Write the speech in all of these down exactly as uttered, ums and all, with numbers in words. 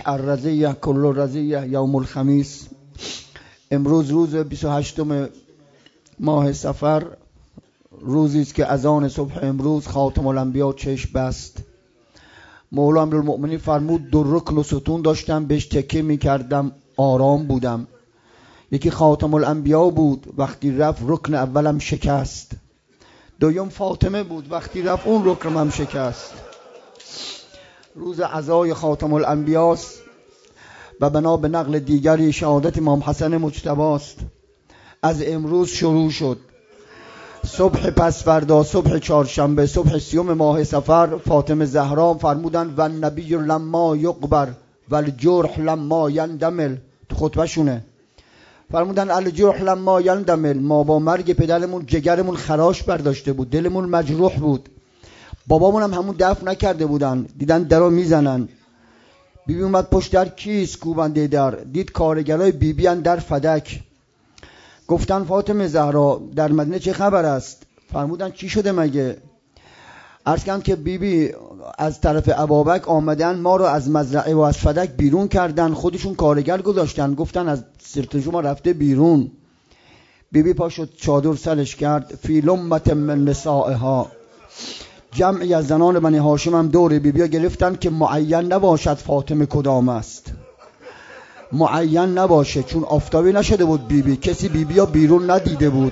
الرزیه کل رزیه یوم الخمیس. امروز روز بیست و هشتم ماه صفر، روزی است که اذان صبح امروز خاتم الانبیا چشم بست. مولا امیرالمؤمنین فرمود دو رکن و ستون داشتم، بهش تکیه میکردم آرام بودم. یکی خاتم الانبیا بود، وقتی رفت رکن اولم شکست. دوم فاطمه بود، وقتی رفت اون رکن هم شکست. روز عزای خاتم الانبیاست و بنا به نقل دیگری شهادت امام حسن مجتبی است. از امروز شروع شد. صبح پس فردا، صبح چهارشنبه، صبح سیوم ماه صفر، فاطمه زهرا فرمودن و النبی لما یقبر و الجرح لما یندمل. تو خطبه شونه فرمودن الجرح لما یندمل، ما با مرگ پدرمون جگرمون خراش برداشته بود، دلمون مجروح بود. بابامون هم همون دفن نکرده بودن، دیدن درو میزنن. بیبی اومد پشت در، کیست کوبنده در؟ دید کارگرای بیبی ان در فدک. گفتن فاطمه زهرا در مدینه چه خبر است؟ فرمودن چی شده مگه؟ عرض کردند که بیبی از طرف ابابک آمدن، ما رو از مزرعه و از فدک بیرون کردن، خودشون کارگر گذاشتن، گفتن از سرت شما رفته بیرون. بیبی پا شد چادر سرش کرد، فی لمت من نسائها. جمعی از زنان بنی هاشم هم دور بیبی ها گرفتن که معین نباشد فاطمه کدام است، معین نباشه، چون آفتابی نشده بود بیبی، کسی بیبی ها بیرون ندیده بود.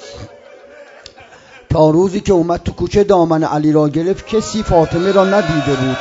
تا روزی که اومد تو کوچه دامن علی را گرفت، کسی فاطمه را ندیده بود.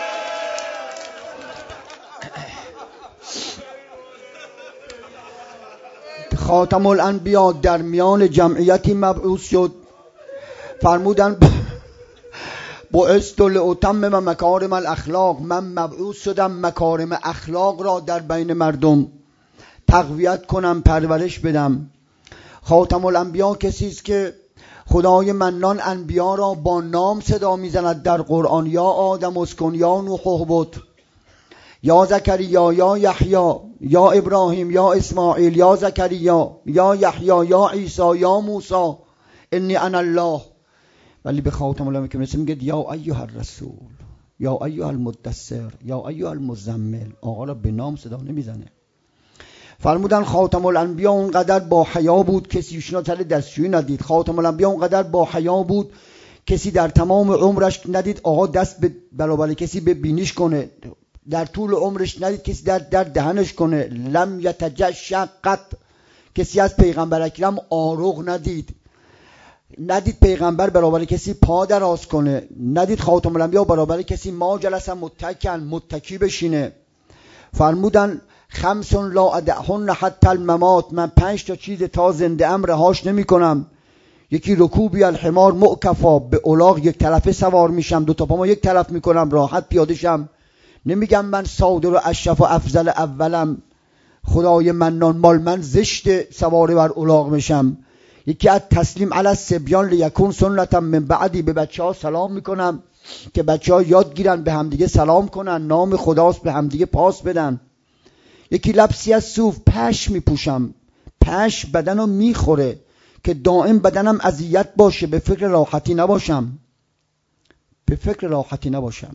خاتم الانبیا در میان جمعیتی مبعوث شد. فرمودن بعثت لاتمم مکارم الاخلاق، من مبعوث شدم مکارم اخلاق را در بین مردم تقویت کنم، پرورش بدم. خاتم الانبیا کسی است که خدای منان انبیا را با نام صدا میزند در قرآن. یا آدم اسکن، یا نوح اهبط، یا زکریا، یا یحیی، یا ابراهیم، یا اسماعیل، یا زکریا، یا یحیی، یا عیسی، یا موسی، انی انا الله. ولی به خاتم الانبیا که مثل میگه یا ایها الرسول، یا ایها المدثر، یا ایها المزمل. آقا را به نام صدا نمیزنه. فرمودن خاتم الانبیا اونقدر با حیا بود کسی ایشون تل دستشویی ندید. خاتم الانبیا اونقدر با حیا بود کسی در تمام عمرش ندید آقا دست به برابر کسی به بینیش کنه. در طول عمرش ندید کسی در در دهنش کنه. لم یتجشع قط، کسی از پیغمبر اکرم آروغ ندید. ندید پیغمبر برابر کسی پا دراز کنه. ندید خاتم الانبیا برابر کسی ما جلس متکن، متکی بشینه. فرمودن خمس لا ادعهن حتی الممات، من پنج تا چیز تا زنده ام رهاش نمی کنم. یکی رکوبی الحمار معکفا، به الاغ یک طرفه سوار میشم، دو تا پامو یک طرف میکنم راحت پیاده شم. نمیگم من صادر و اشرف و افضل اولم، خدای منان مال من زشت سوار بر الاغ میشم. یکی از تسلیم علی الصبیان لیکون سنتا من بعدی، به بچه ها سلام میکنم که بچه ها یاد گیرن به همدیگه سلام کنن، نام خداست به همدیگه پاس بدن. یکی لبسی از صوف، پشم میپوشم، پشم بدنو میخوره که دائم بدنم اذیت باشه، به فکر راحتی نباشم، به فکر راحتی نباشم.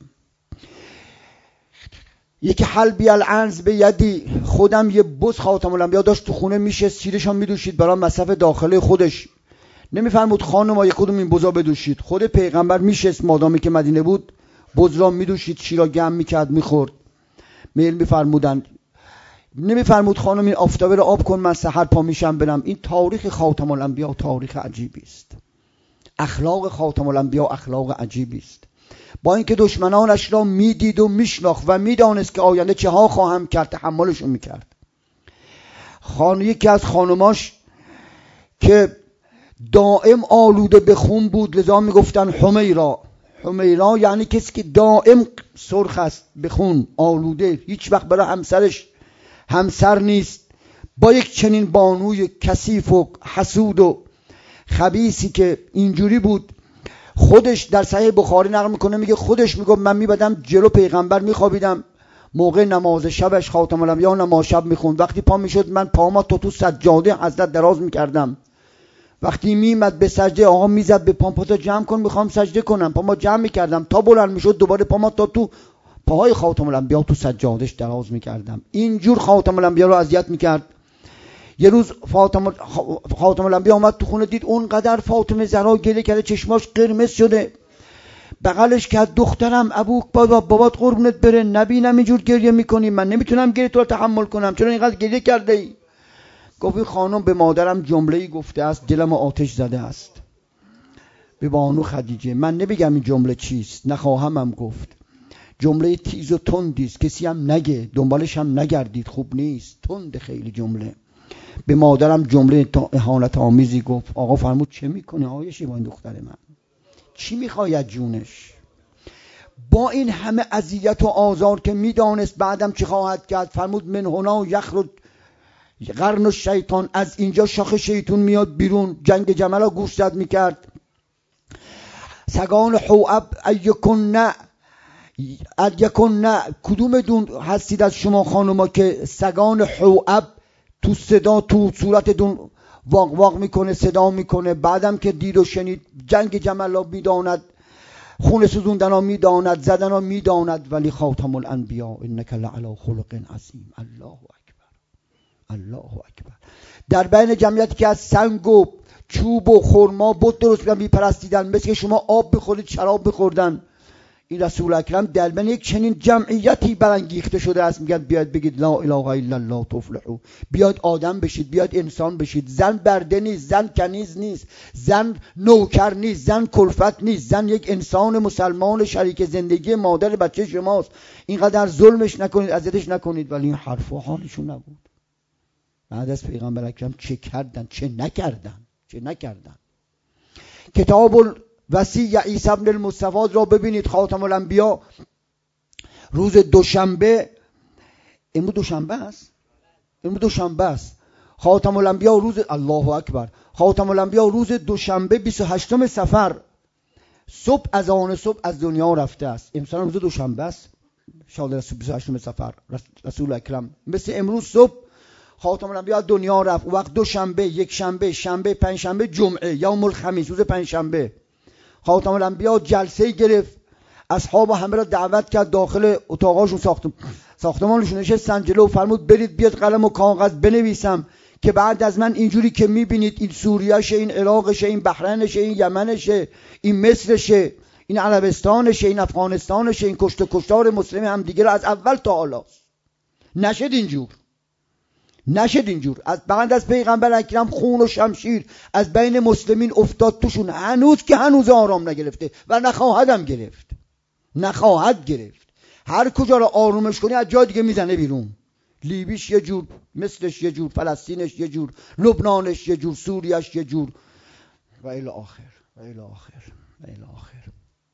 یکی حلبی العنز به یدی، خودم یه بز خاتم الانبیا داشت تو خونه میشه سیرش هم میدوشید برای مصرف داخله خودش. نمیفرمود خانم یک کدوم این بزا بدوشید، خود پیغمبر میشست مادامی که مدینه بود بز را میدوشید، شیرا گم میکرد میخورد. میل میفرمودن نمیفرمود خانم این آفتابه رو آب کن من سحر پا میشم برم. این تاریخ خاتم الانبیا تاریخ عجیبی است. اخلاق خاتم الانبیا اخلاق عجیبی است. با اینکه دشمنانش را میدید و میشناخت و میدانست که آینده چه ها خواهم کرد، تحملشون میکرد. خان یکی از خانماش که دائم آلوده به خون بود، لذا میگفتن حمیرا. حمیرا یعنی کسی که دائم سرخ است به خون، آلوده، هیچ وقت برای همسرش همسر نیست. با یک چنین بانوی کثیف و حسود و خبیثی که اینجوری بود، خودش در صحیح بخاری نقل میکنه میگه خودش میگه من میبدم جلو پیغمبر میخوابیدم، موقع نماز شبش خاتم الانبیا نماز شب میخوند، وقتی پا میشد من پاما تا تو سجاده حضرت دراز میکردم، وقتی میمد به سجده آقا میزد به پام، پاتو جمع کن میخوام سجده کنم، پاما جمع میکردم تا بلند میشد دوباره پاما تا تو پاهای خاتم الانبیا تو سجادش دراز میکردم. اینجور خاتم الانبیا رو اذیت میکرد. یه روز فاطمه خاتم الانبیا اومد تو خونه، دید اونقدر فاطمه زهرا گله کرده، چشماش قرمز شده، بغلش کرد دخترم ابوک بابا بابات قربونت بره، نبینم اینجور گریه میکنی، من نمیتونم گریه تو رو تحمل کنم، چرا اینقدر گریه کرده ای؟ گفت خانم به مادرم جمله‌ای گفته است دلم آتش زده است. به بانو خدیجه من نمیگم این جمله چیست، نخواهمم گفت، جمله تیز و تندی است، کسی هم نگه، دنبالش هم نگردید، خوب نیست، تند خیلی جمله. به مادرم جمله اهانت آمیزی گفت. آقا فرمود چه میکنه آیشی با این دختر من؟ چی میخواید جونش؟ با این همه اذیت و آزار که میدانست بعدم چی خواهد کرد، فرمود من هنا یخرج قرن الشیطان، از اینجا شاخ شیطون میاد بیرون. جنگ جمل ها گوش زد میکرد. سگان حواب ایکن نه ایکن نه کدوم دون هستید از شما خانوما که سگان حواب تو صدا تو صورت دون واق واق میکنه، صدا میکنه، بعدم که دید و شنید جنگ جمل ها میداند، خون سوزوندن ها میداند، زدن ها میداند، ولی خاتم الانبیا انک لعلی خلق عظیم. الله اکبر، الله اکبر. در بین جمعیتی که از سنگ و چوب و خرما بت درست می‌کردن میپرستیدن، مثل که شما آب بخورید شراب بخوردن، این رسول اکرم در بین یک چنین جمعیتی برانگیخته شده است. میگن بیاد بگید لا اله الا الله تفلحوا، بیاد آدم بشید، بیاد انسان بشید. زن برده نیست، زن کنیز نیست، زن نوکر نیست، زن کلفت نیست، زن یک انسان مسلمان شریک زندگی مادر بچه شماست. اینقدر ظلمش نکنید، اذیتش نکنید. ولی این حرفا حالشون نبود. بعد از پیغمبر اکرم چه کردن چه نکردن چه نکردن. کتاب وصی عیسی ابن المصطفی را ببینید. خاتم الانبیا روز دوشنبه، امروز دوشنبه است، امروز دوشنبه است. خاتم الانبیا روز، الله اکبر، خاتم الانبیا روز دوشنبه بیست و هشتم صفر صبح از آن صبح از دنیا رفته است. امروز روز دوشنبه است، شاد رسول بیست و هشتم صفر رسول اکرم مثل امروز صبح خاتم الانبیا از دنیا رفت. وقت دوشنبه، یک شنبه، شنبه، پنج شنبه، جمعه، یوم الخمیس، روز پنج شنبه خاتم الانبیا جلسه گرفت، اصحاب همه را دعوت کرد داخل اتاقاشون، ساختم ساختمانشون نشستن جلو، فرمود برید بیاد قلم و کاغذ بنویسم که بعد از من اینجوری که میبینید این سوریه‌شه، این عراقشه، این بحرینشه، این یمنشه، این مصرشه، این عربستانشه، این افغانستانشه، این کشت و کشتار مسلم هم دیگه را از اول تا حالا نشد اینجور نشد اینجور. از بعد از پیغمبر اکرم خون و شمشیر از بین مسلمین افتاد توشون، هنوز که هنوز آرام نگرفته و نخواهدم گرفت، نخواهد گرفت. هر کجا رو آرومش کنی از جای دیگه میزنه بیرون. لیبیش یه جور، مصرش یه جور، فلسطینش یه جور، لبنانش یه جور، سوریهش یه جور و الی آخر و الی آخر و الی آخر.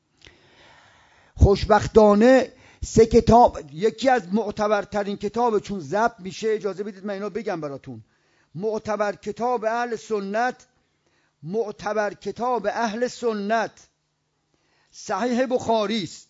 خوشبختانه سه کتاب، یکی از معتبرترین کتاب چون ضبط میشه، اجازه بدید من اینو بگم براتون. معتبر کتاب اهل سنت، معتبر کتاب اهل سنت صحیح بخاری است.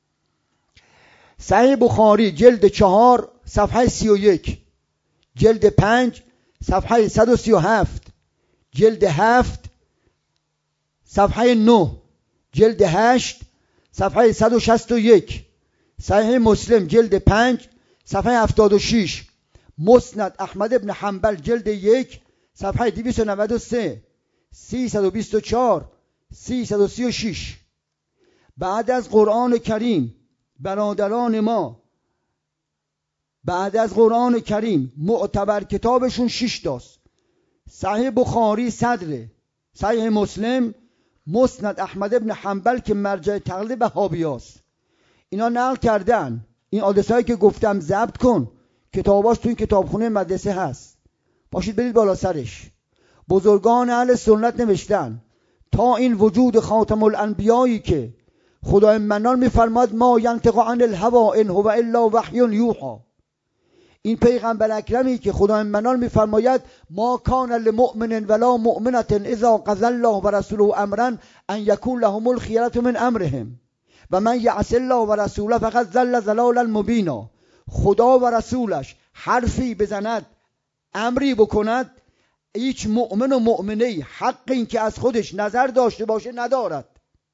صحیح بخاری جلد چهار صفحه سی و یک، جلد پنج صفحه صد و سی و هفت، جلد هفت صفحه نه، جلد هشت صفحه صد و شصت و یک، صحیح مسلم جلد پنج صفحه هفتاد و شش، مسند احمد ابن حنبل جلد یک صفحه دویست و نود و سه، سیصد و بیست و چهار، سیصد و سی و شش. بعد از قرآن کریم برادران ما، بعد از قرآن کریم معتبر کتابشون شش تاست. صحیح بخاری صدره، صحیح مسلم، مسند احمد ابن حنبل که مرجع تقلید وهابیاست. اینا نقل کردن. این آدرسایی که گفتم ضبط کن، کتاباش تو این کتابخونه مدرسه هست، باشید برید بالا سرش. بزرگان اهل سنت نوشتن تا این وجود خاتم الانبیایی که خدای منان میفرماد ما ینطق عن الهوی ان هو الا وحی یوحی، این پیغمبر اکرمی که خدای منان میفرماید ما کان للمؤمن ولا مؤمنه اذا قضى الله ورسوله امرا ان یکون لهم الخیرة من امرهم و من یعص الله و رسوله فقد ضل ضلالا مبینا. خدا و رسولش حرفی بزند، امری بکند، هیچ مؤمن و مؤمنه حق این که از خودش نظر داشته باشه ندارد.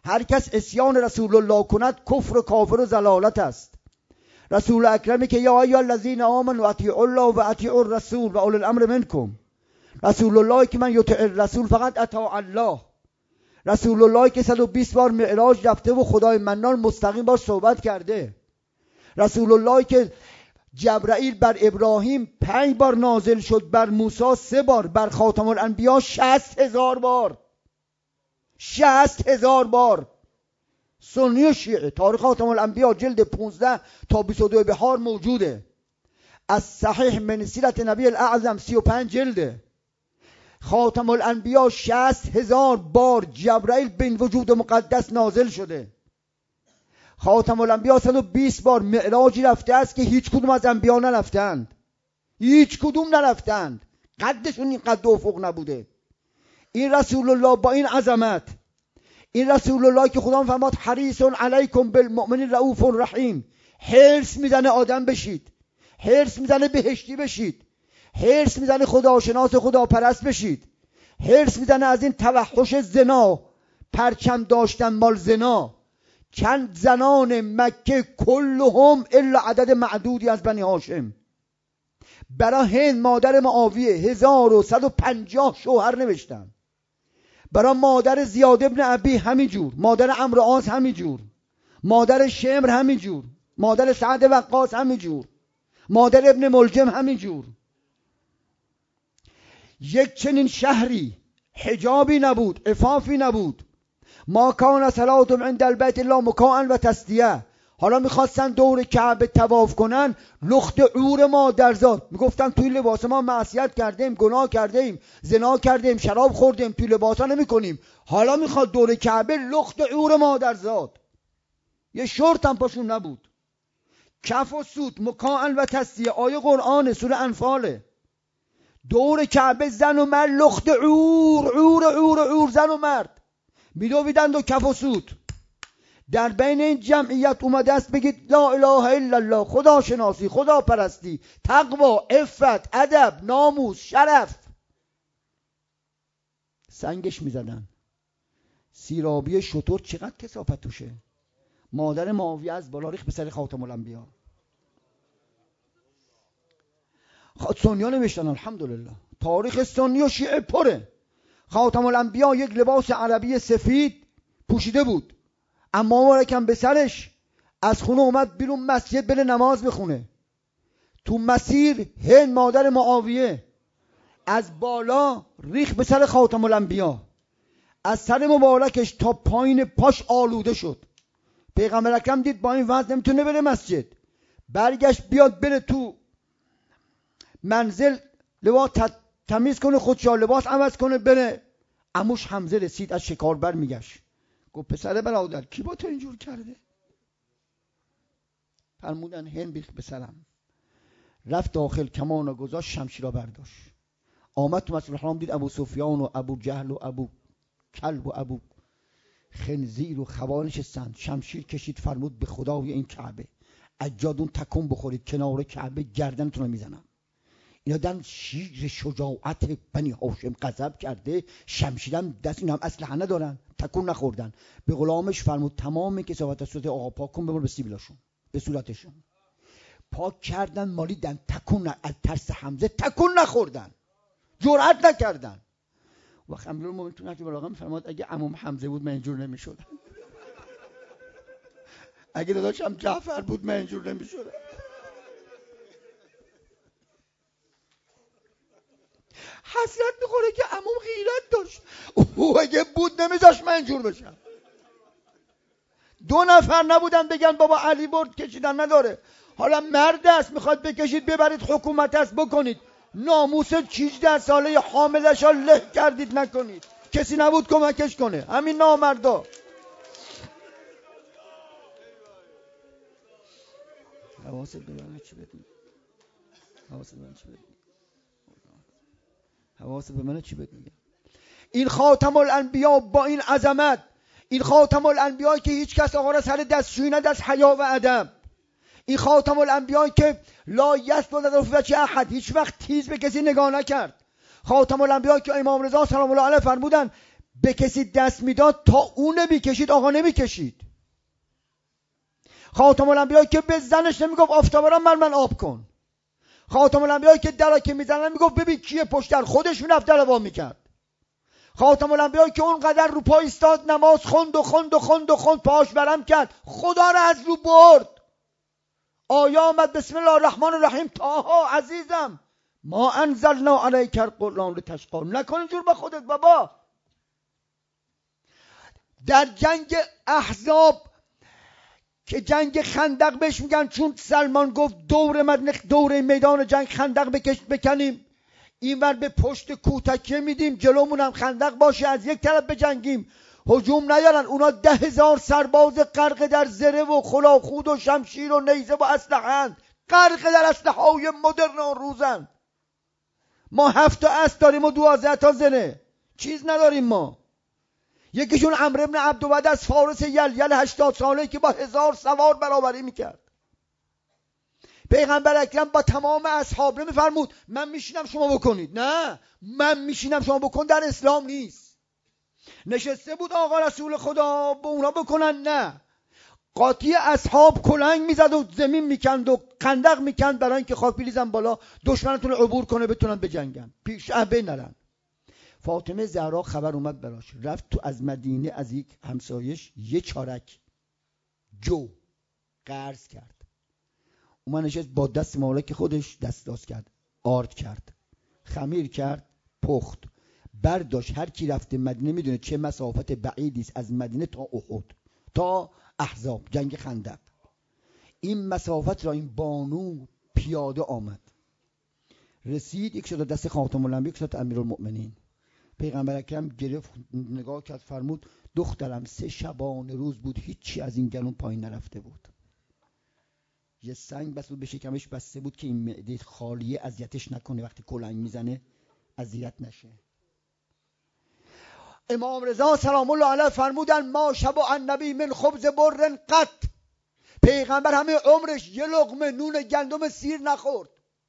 هر کس اسیان رسول الله کند کفر و کافر و ضلالت است. رسول اکرمی که یا ایها الذین آمنوا اطیعوا الله و اطیعوا الرسول و اولی الامر منکم. رسول الله که من یطیع الرسول فقط اطاع الله. رسول الله که صد و بیست بار معراج رفته و خدای منان مستقیم باش صحبت کرده. رسول الله که جبرائیل بر ابراهیم پنج بار نازل شد، بر موسی سه بار، بر خاتم الانبیا شصت هزار بار. شصت هزار بار. سنی و شیعه تاریخ خاتم الانبیا جلد پونزده تا بیست و دو بهار موجوده. از صحیح من سیرت نبی الاعظم سی و پنج جلده. خاتم الانبیا شصت هزار بار جبرائیل بین وجود مقدس نازل شده. خاتم الانبیا صد و بیست بار معراجی رفته است که هیچ کدوم از انبیا نرفتند. هیچ کدوم نرفتند. قدشون این قد افق نبوده. این رسول الله با این عظمت، این رسول الله که خدا فرماد حریص علیکم بالمؤمنین رؤوف رحیم، حرص میزنه آدم بشید، حرص میزنه بهشتی بشید، حرص میزنه خداشناس خدا پرست بشید، حرص میزنه از این توحش زنا، پرچم داشتن مال زنا. چند زنان مکه کلهم الا عدد معدودی از بنی هاشم. برای هند مادر معاویه هزار و صد و پنجاه شوهر نوشتن. برای مادر زیاد ابن ابی همینجور، مادر عمرو عاص همینجور، مادر شمر همینجور، مادر سعد وقاص همینجور، مادر ابن ملجم همینجور. یک چنین شهری حجابی نبود، عفافی نبود. ما کان صلاتهم عند البیت الله مکاء و تسدیه. حالا میخواستن دور کعبه طواف کنن، لخت عور مادرزاد میگفتن توی لباس ما معصیت کردیم، گناه کردیم، زنا کردیم، شراب خوردیم، توی لباسا نمی کنیم. حالا میخواد دور کعبه لخت عور مادرزاد. یه شورت هم پاشون نبود. کف و سوت مکاء و تسدیه آیه قرآن سوره انفاله. دور کعبه زن و مرد لخت عور عور عور عور زن و مرد میدویدند و کف و سوت. در بین این جمعیت اومده است بگید لا اله الا الله، خدا شناسی، خدا پرستی، تقوا، عفت، ادب، ناموس، شرف. سنگش میزدن. سیرابی شطور چقدر کثافت توشه. مادر معاویه از بالا ریخت به سر خاتم الانبیا. سنی ها نوشتن الحمدلله. تاریخ سنی و شیعه پره. خاتم الانبیا یک لباس عربی سفید پوشیده بود، اما مبارکم به سرش از خونه اومد بیرون مسجد بره نماز بخونه. تو مسیر هند مادر معاویه از بالا ریخ به سر خاتم الانبیا، از سر مبارکش تا پایین پاش آلوده شد. پیغمبر اکرم دید با این وضع نمیتونه بره مسجد، برگشت بیاد بره تو منزل لباس تمیز کنه، خودشا لباس عوض کنه بره. عموش حمزه رسید از شکار بر میگشت، گفت پسر برادر کی با تو اینجور کرده؟ فرمودن هند بیخ به سرم. رفت داخل، کمان و گذاشت، شمشیر را برداشت، آمد تو مسجد الحرام، دید ابو سفیان و ابو جهل و ابو کلب و ابو خنزیر و خوار نشستند. شمشیر کشید، فرمود به خدای این کعبه اجادون تکون بخورید کنار کعبه گردنتون رو میزنم. اینا دن شیر شجاعت بنی هاشم غضب کرده، شمشیرم دست، اینا هم اسلحه ندارن، تکون نخوردن. به غلامش فرمود تمام کثافت از صورت آقا پاک کن، ببر به سیبیلاشون، به صورتشون. پاک کردن، مالیدن، تکون ن... از ترس حمزه تکون نخوردن، جرأت نکردن. وقت امیرالمومنین تو نهج البلاغه میفرماد اگه عموم حمزه بود من اینجور نمیشدم، اگه داداشم جعفر بود من اینجور نمیشدم. حسرت میخوره که عموم غیرت داشت، او اگه بود نمیذاش من اینجور بشم. دو نفر نبودن بگن بابا علی برد کشیدن نداره، حالا مرد است میخواد بکشید ببرید حکومت است بکنید، ناموس هجده ساله حاملش ها له کردید نکنید، کسی نبود کمکش کنه، همین نامردا. حواست به من چی بدید؟ حواست به من چی بدید؟ حواست به من چی بدید؟ این خاتم الانبیا با این عظمت، این خاتم الانبیا که هیچ کس آقا را سر دستشویی نداشت از حیا و ادب، این خاتم الانبیا که لا یسجد له وجه احد، هیچ وقت تیز به کسی نگاه نکرد، خاتم الانبیا که امام رضا سلام الله علیه فرمودن به کسی دست میداد تا اون نمیکشید آقا نمیکشید. خاتم الانبیا که به زنش نمیگفت آفتابه را من من آب کن. خاتم الانبیا که درا که میزنن میگفت ببین کیه پشت در، خودش میرفت در وا میکرد. خاتم الانبیا که اونقدر رو پای ایستاد نماز خوند و خوند و خوند و خوند پاش برم کرد، خدا را از رو برد. آیا آمد بسم الله الرحمن الرحیم طه عزیزم ما انزلنا علیک القرآن لتشقی. نکن اینجور با خودت بابا. در جنگ احزاب که جنگ خندق بهش میگن، چون سلمان گفت دور مدینه دور میدان جنگ خندق بکش بکنیم، اینور به پشت کوتکه میدیم جلومون هم خندق باشه از یک طرف بجنگیم، هجوم نیارن. اونا ده هزار سرباز غرق در زره و خلاخود و شمشیر و نیزه و اسلحه، غرق در اسلحه های مدرن و روزن. ما هفت تا اسب داریم و دوازده تا زره، چیز نداریم ما. یکیشون عمرو بن عبدود از فارس یلیل هشتاد ساله که با هزار سوار برابری میکرد. پیغمبر اکرم با تمام اصحاب نمیفرمود من میشینم شما بکنید، نه من میشینم شما بکن در اسلام نیست. نشسته بود آقا رسول خدا با اونا بکنن، نه. قاطی اصحاب کلنگ میزد و زمین میکند و خندق میکند برای اینکه خاک بریزن بالا دشمنتون عبور کنه بتونن بجنگن پیش ابه نرن. فاطمه زهرا خبر اومد براش، رفت تو از مدینه از یک همسایش یه چارک جو قرض کرد، اومد نشست با دست مالک خودش دست دست کرد، آرد کرد، خمیر کرد، پخت، برداشت. هر کی رفته مدینه میدونه چه مسافت بعیدی است از مدینه تا احد تا احزاب جنگ خندق. این مسافت را این بانو پیاده آمد، رسید یک شد دست خاتم الانبیا، یک شد امیرالمؤمنین. پیغمبر اکرم گرفت نگاه کرد فرمود دخترم سه شبانه روز بود هیچی از این گلون پایین نرفته بود، یه سنگ بس بود به شکمش بسته بود که این معده خالیه اذیتش نکنه، وقتی کلنگ میزنه اذیت نشه. امام رضا سلام الله علیه فرمودن ما شبع النبی من خبز بر قط. پیغمبر همه عمرش یه لقمه نون گندم سیر نخورد.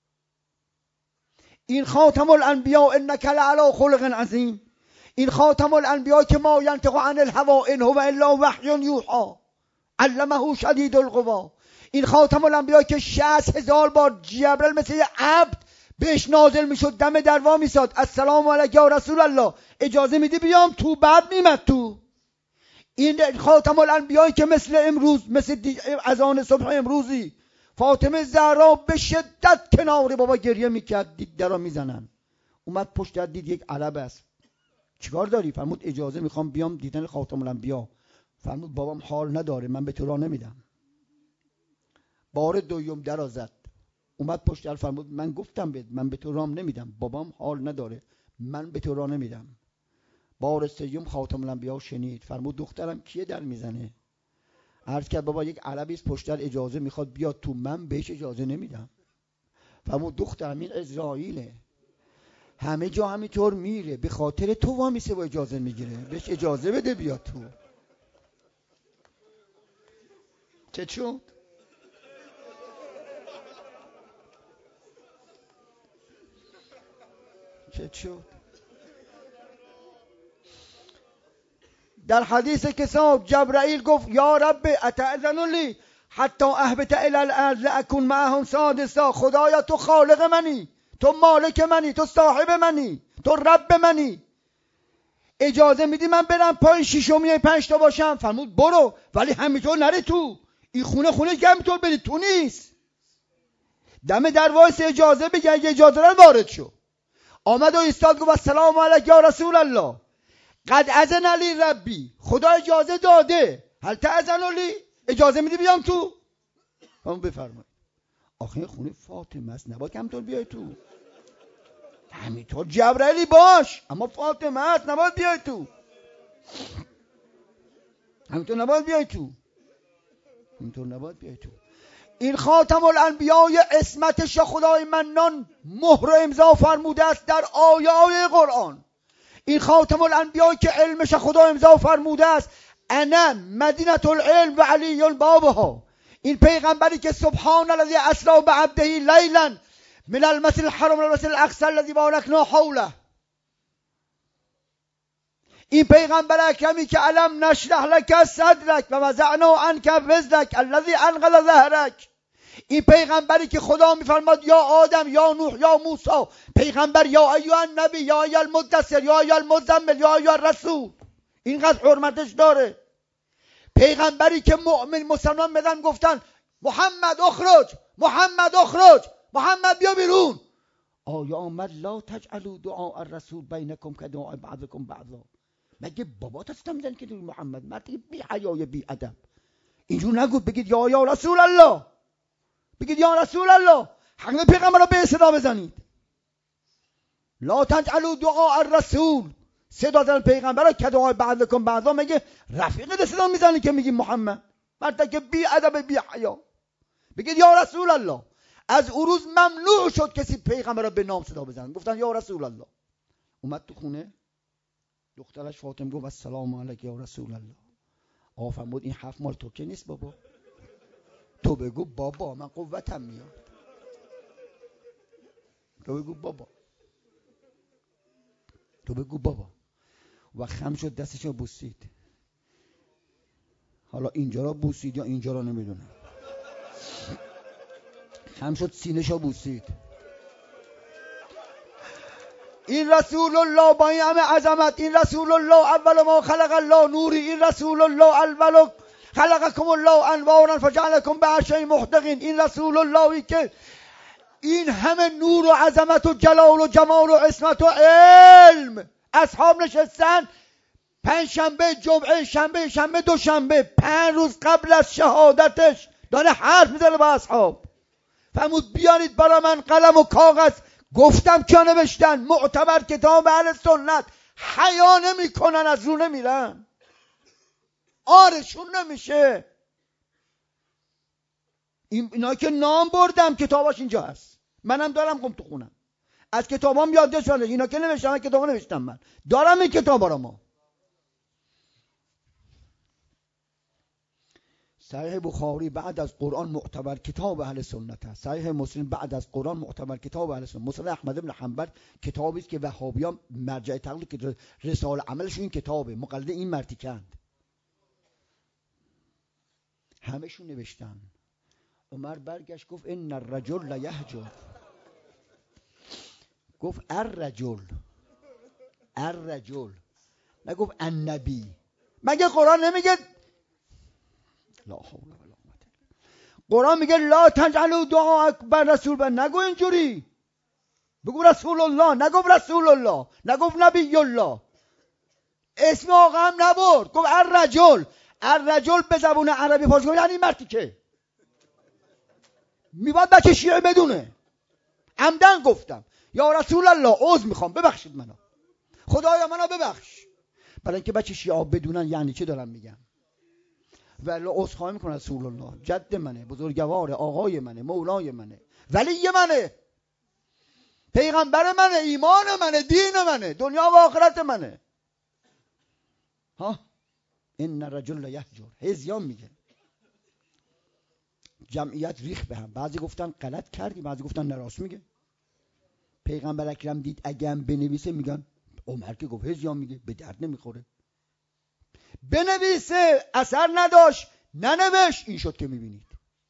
این خاتم الانبیا انک لعلی خلق عظیم، این خاتم الانبیا که ما ینطق عن الهوا ان هو الا وحی یوحی علمه شدید القوا، این خاتم الانبیا که شصت هزار بار جبرئیل مثل یه عبد بهش نازل میشد دم در وا میساد السلام علیک یا رسول الله اجازه میدی بیام تو، بعد میمد تو. این خاتم الانبیایی که مثل امروز مثل اذان صبح امروزی فاطمه زهرا به شدت کنار بابا گریه میکرد، دید درا میزنن، اومد پشت در دید یک علب است، چیکار داری؟ فرمود اجازه میخوام بیام دیدن خاتم الانبیا. فرمود بابام حال نداره من به تو راه نمیدم. بار دوم درا زد، اومد پشت در فرمود من گفتم بهت من به تو راه نمیدم، بابام حال نداره من به تو راه نمیدم. بار سوم خاتم الانبیا شنید، فرمود دخترم کیه در میزنه؟ عرض کرد بابا یک عربی است پشت در اجازه میخواد بیاد تو، من بهش اجازه نمیدم. فرمود دخترم این اسرائیله، همه جا همینطور میره، به خاطر تو وامیسه و اجازه میگیره، بهش اجازه بده بیاد تو. چه شد؟ چه شد؟ در حدیث کساب جبرائیل گفت یا رب اتأذن لی حتی اهبط الی الارض لاکون معهم سادسا. خدایا تو خالق منی، تو مالک منی، تو صاحب منی، تو رب منی، اجازه میدی من برم پای شیشمی پنج تا باشم؟ فرمود برو، ولی همینطور نره تو، این خونه خونه که همینطور بری تو نیست. دم در وایس اجازه بگه، اگه اجازه رو وارد شو. آمد و ایستاد گفت السلام علیک یا رسول الله قد اذن لی ربی، خدا اجازه داده، هل تأذن لی، اجازه میدی بیام تو؟ همون بفرمایید. آخه خونه فاطمه است، نباید همینطور بیای تو، همینطور جبرئیلی باش، اما فاطمه است نباید بیای تو، همینطور نباید بیای تو، همینطور نباید بیای تو. این خاتم الانبیای اسمتش خدای منان مهر و امضا فرموده است در آیات قرآن. این خاتم الانبیای که علمش خدا امضا فرموده است انا مدینه العلم و علی بابها. این پیغمبری که سبحان الذی اسری بعبده لیلا من المسجد الحرام الى المسجد الاقصى الذي باركنا حوله. این پیغمبر اکرمی که علم نشرح لک صدرک و وضعنا عنک وزرک الذی انقض ظهرک، این پیغمبری که خدا میفرماد یا آدم یا نوح یا موسی، پیغمبر یا ایها النبی یا ایها المدثر یا ایها المزمل یا ایها الرسول، اینقدر حرمتش داره. پیغمبری که مؤمن مسلمان بدن گفتن محمد اخرج، محمد اخرج، محمد بیا بیرون. آیا آمد لا تجعلوا دعاء الرسول بینکم کدعاء بعضکم بعضا؟ مگه بابات هستم میزنی که محمد مردی بی حیای بی ادب اینجور نگو، بگید یا یا رسول الله، بگید یا رسول الله، همه پیغمبر رو به صدا بزنید. لا تجعلوا دعاء الرسول، صدا زدن پیغمبر رو که دعای بعضکم بعضا، مگه رفیق صدا میزنی که میگی محمد؟ مرد که بی ادب بی حیا، بگید یا رسول الله. از اون روز ممنوع شد کسی پیغمبر رو به نام صدا بزنن، گفتن یا رسول الله. اومد تو خونه دخترش فاطمه گفت السلام علیک یا رسول الله. آقا فرمود این حرف مال تو که نیست بابا، تو بگو بابا من قوتم میاد، تو بگو بابا، تو بگو بابا. و خم شد دستشو بوسید. حالا اینجا را بوسید یا اینجا را نمیدونم، خم شد سینه‌شو بوسید. این رسول الله با این همه عظمت، این رسول الله اول ما خلق الله نوری، این رسول الله اول خلقکم الله انوارا فجعلکم بعشر محدقین، این رسول اللهی که این همه نور و عظمت و جلال و جمال و عصمت و علم، اصحاب نشستن پنج شنبه، جمعه، شنبه، شنبه، دوشنبه، پنج روز قبل از شهادتش داره حرف میزنه با اصحاب. فرمود بیارید برای من قلم و کاغذ. گفتم کیا نوشتن؟ معتبر کتاب اهل سنت. حیا نمی کنن، از رو نمیرن، آرشون نمیشه. این اینا که نام بردم کتاباش اینجا هست، منم دارم گم تو خونم، از کتابام یادداشت شده. اینا که نوشتم، من کتابا نوشتم، من دارم این کتابا رو. ما صحیح بخاری بعد از قرآن معتبر کتاب اهل سنت است. صحیح مسلم بعد از قرآن معتبر کتاب اهل سنت. مسند احمد بن حنبل کتابی است که وهابیان مرجع تقلید که رساله عملشون این کتابه، مقلد این مرتیکند، همشون نوشتن. عمر برگشت گفت ان الرجل لیهجر، گفت الرجل، الرجل، نگفت النبی. مگه قرآن نمیگه لا حول ولا قوة؟ قرآن میگه لا تجعلوا دعاء بر رسول بر، نگو اینجوری، بگو رسول الله، نگو رسول الله، نگو نبی الله، اسم آقا هم نبرد، گفت الرجل. الرجل به زبون عربی فارسی یعنی مردی که میباید بچه شیعه بدونه. عمدن گفتم یا رسول الله عذر میخوام ببخشید منو، خدایا منو ببخش، برای اینکه بچه شیعه بدونن یعنی چه دارم میگم. ولی عذرخواهی میکنه رسول الله، جد منه، بزرگوار، آقای منه، مولای منه، ولی منه، پیغمبر منه، ایمان منه، دین منه، دنیا و آخرت منه. ها ان الرجل یهجر، هزیان میگه. جمعیت ریخ به هم، بعضی گفتن غلط کردی، بعضی گفتن نراست میگه. پیغمبر اکرم دید اگه هم بنویسه میگن عمر که گفت هزیان میگه، به درد نمیخوره. بنویسه اثر نداشت، ننوشت، این شد که میبینید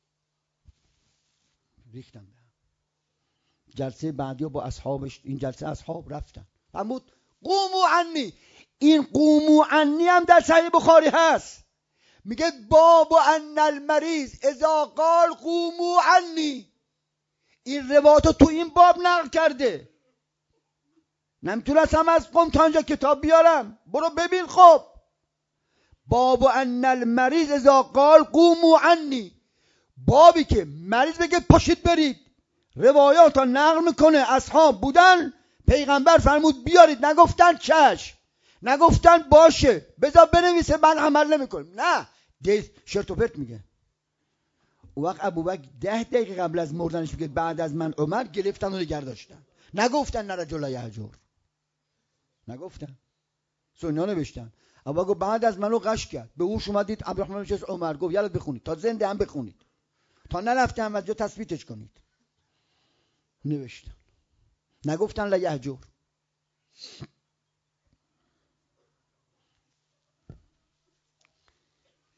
ریختم به هم. جلسه بعدی با اصحابش، این جلسه اصحاب رفتن، فرمود قوموا عنی. این قوموا عنی هم در صحیح بخاری هست، میگه باب ان المریض اذا قال قوموا عنی. این روایت تو این باب نقل کرده، نمیتونستم از قوم تا اینجا کتاب بیارم، برو ببین. خب باب ان المریض اذا قال قوموا عنی، بابی که مریض بگه پاشید برید. روایات ها نقل میکنه اصحاب بودن، پیغمبر فرمود بیارید، نگفتن چشم، نگفتن باشه بذار بنویسه من عمل نمیکنم، نه شرط و پرت میگه. اون وقت ابوبکر ده دقیقه قبل از مردنش میگه بعد از من عمر گرفتن و نگه داشتن، نگفتن نه رجل یهجر، نگفتن، سنیا نوشتن. ابوبکر گفت بعد از منو قش کرد، به هوش اومدید عبدالرحمن نشست، عمر گفت یلا بخونید، تا زنده هم بخونید، تا نرفته هم از جا تثبیتش کنید. نوشتن، نگفتن لا یهجر.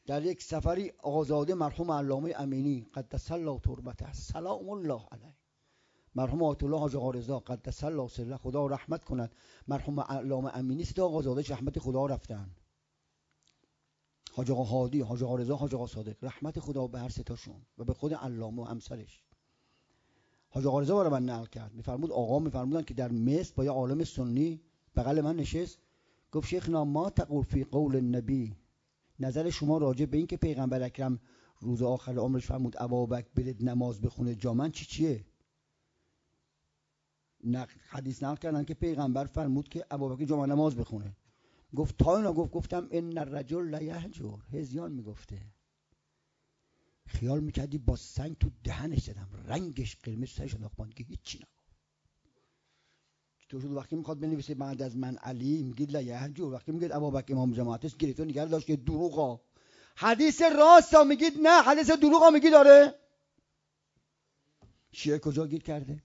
در یک سفری آقازاده مرحوم علامه امینی قدس الله تربته سلام الله علیه، مرحوم آیت الله حاج آقا رضا قدس الله سره خدا رحمت کند، مرحوم علامه امینی سه تا آقازاده رحمت خدا رفتن، حاج آقا هادی، حاج آقا رضا، حاج آقا صادق، رحمت خدا به هر سه تاشون و به خود علامه و همسرش. حاج آقا رضا برای من نقل کرد، میفرمود آقا میفرمودن که در مصر با یه عالم سنی بغل من نشست، گفت شیخنا ما تقول فی قول النبی، نظر شما راجع به این که پیغمبر اکرم روز آخر عمرش فرمود ابابکر برید نماز بخونه جا من چی چیه؟ نقل حدیث نقل کردن که پیغمبر فرمود که ابابکر جا من نماز بخونه. گفت تا اینا گفت گفتم ان الرجل لا یهجر، هزیان میگفته، خیال میکردی با سنگ تو دهنش زدم، رنگش قرمز سرش انداختم که هیچی نگفت. تو شد وقتی میخواد بنویسه بعد از من علی میگید لا یهجر، وقتی میگید ابابکر امام جماعت است گرفته نگار داشت که دروغا، حدیث راستا میگید نه، حدیث دروغا میگید آره. شیعه کجا گیر کرده؟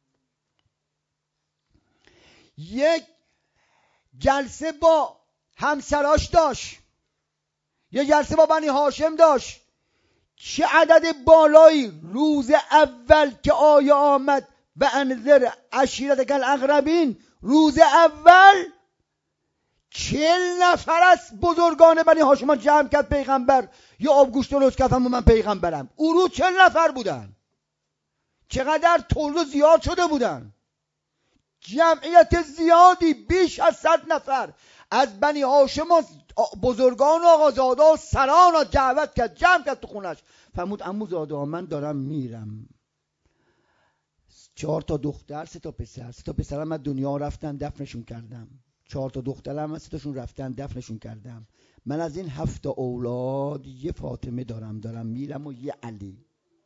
یک جلسه با همسراش داشت، یه جلسه با بنی هاشم داشت، چه عدد بالایی روز اول که آیه آمد و انذر عشیرتک الاقربین، روز اول چهل نفر از بزرگان بنی هاشم جمع کرد پیغمبر یا آبگوشت درست کرد و من پیغمبرم، او روز چهل نفر بودن، چقدر طول زیاد شده بودن، جمعیت زیادی بیش از صد نفر از بنی هاشم بزرگان و آقازاده و سران را دعوت کرد، جمع کرد تو خونش. فرمود عمو زاده من دارم میرم، چهار تا دختر سه تا پسر، سه تا پسرم من دنیا رفتن دفنشون کردم، چهار تا دخترم من سه تاشون رفتن دفنشون کردم، من از این هفت تا اولاد یه فاطمه دارم دارم میرم و یه علی.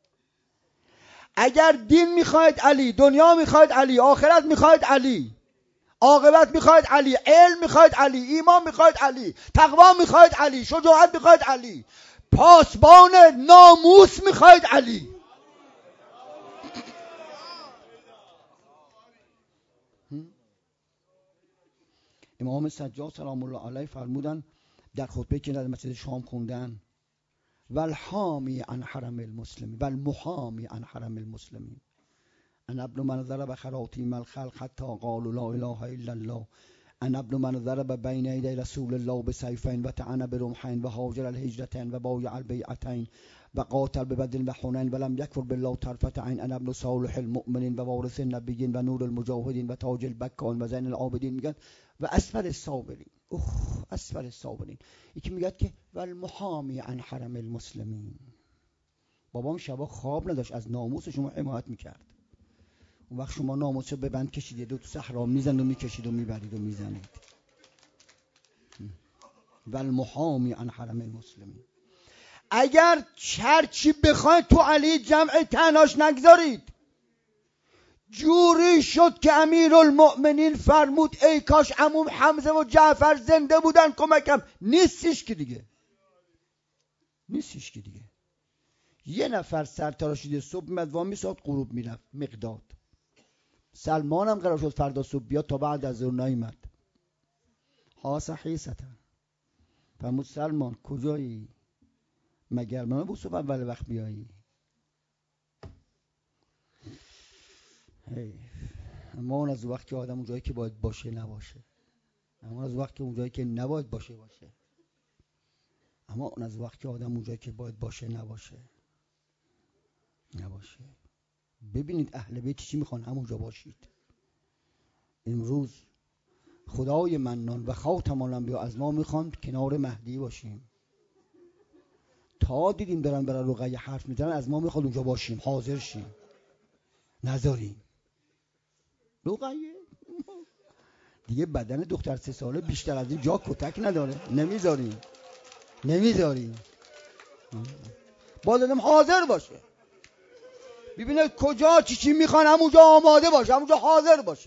اگر دین میخواید علی، دنیا میخواید علی، آخرت میخواید علی، عاقبت میخواید علی، علم میخواید علی، ایمان میخواید علی، تقوا میخواید علی، شجاعت میخواید علی، پاسبان ناموس میخواید علی. امام سجاد سلام الله علیه فرمودن در خطبه که در مسجد شام خوندن والحامی عن حرم المسلمین والمحامی عن حرم المسلمین، انا ابن من ضرب خراطیم الخلق حتی قالوا لا اله الا الله، انا ابن من ضرب بین یدی رسول الله بسیفین و طعن برمحین و هاجر الهجرتین و بایع البیعتین و قاتل ببدر و حنین و لم یکفر بالله طرفة عین، انا ابن صالح المؤمنین و وارث النبیین و نور المجاهدین و تاج البکان و زین العابدین، میگن و اسفل الصابرین، اوه اسفل الصابرین. یکی میگه که والمحامی عن حرم المسلمین، بابام شبا خواب نداشت، از ناموس شما حمایت میکرد، اون وقت شما ناموسو به بند کشیدید و تو صحرا میزنید و میکشید و میبرید و میزنید. والمحامی عن حرم المسلمین. اگر چرچی بخواید تو علی جمع تناش نگذارید. جوری شد که امیرالمؤمنین فرمود ای کاش عموم حمزه و جعفر زنده بودن کمکم، نیستش که دیگه، نیستش که دیگه. یه نفر سر تراشیده صبح میاد وامی ساعت غروب میرفت، مقداد. سلمان هم قرار شد فردا صبح بیاد تا بعد از ظهر نیامد. ها صحیحتا فرمود سلمان کجایی؟ مگر من بود صبح اول وقت بیایی؟ هی. اما اون از وقت که آدم اون جایی که باید باشه نباشه، اما از وقت که اون جایی که نباید باشه باشه، اما اون از وقت که آدم اون جایی که باید باشه نباشه نباشه. ببینید اهل بیت چی میخوان، همونجا باشید. امروز خدای منان و خاتم الانبیا از ما میخوان کنار مهدی باشیم. تا دیدیم دارن برای رقیه حرف میزنن از ما میخواد اونجا باشیم، حاضر شیم، نذاریم. رقیه دیگه بدن دختر سه ساله بیشتر از این جا کتک نداره، نمیذاریم نمیذاریم باز آدم حاضر باشه، ببینه کجا چی چی میخوان همونجا آماده باشه، همونجا حاضر باشه.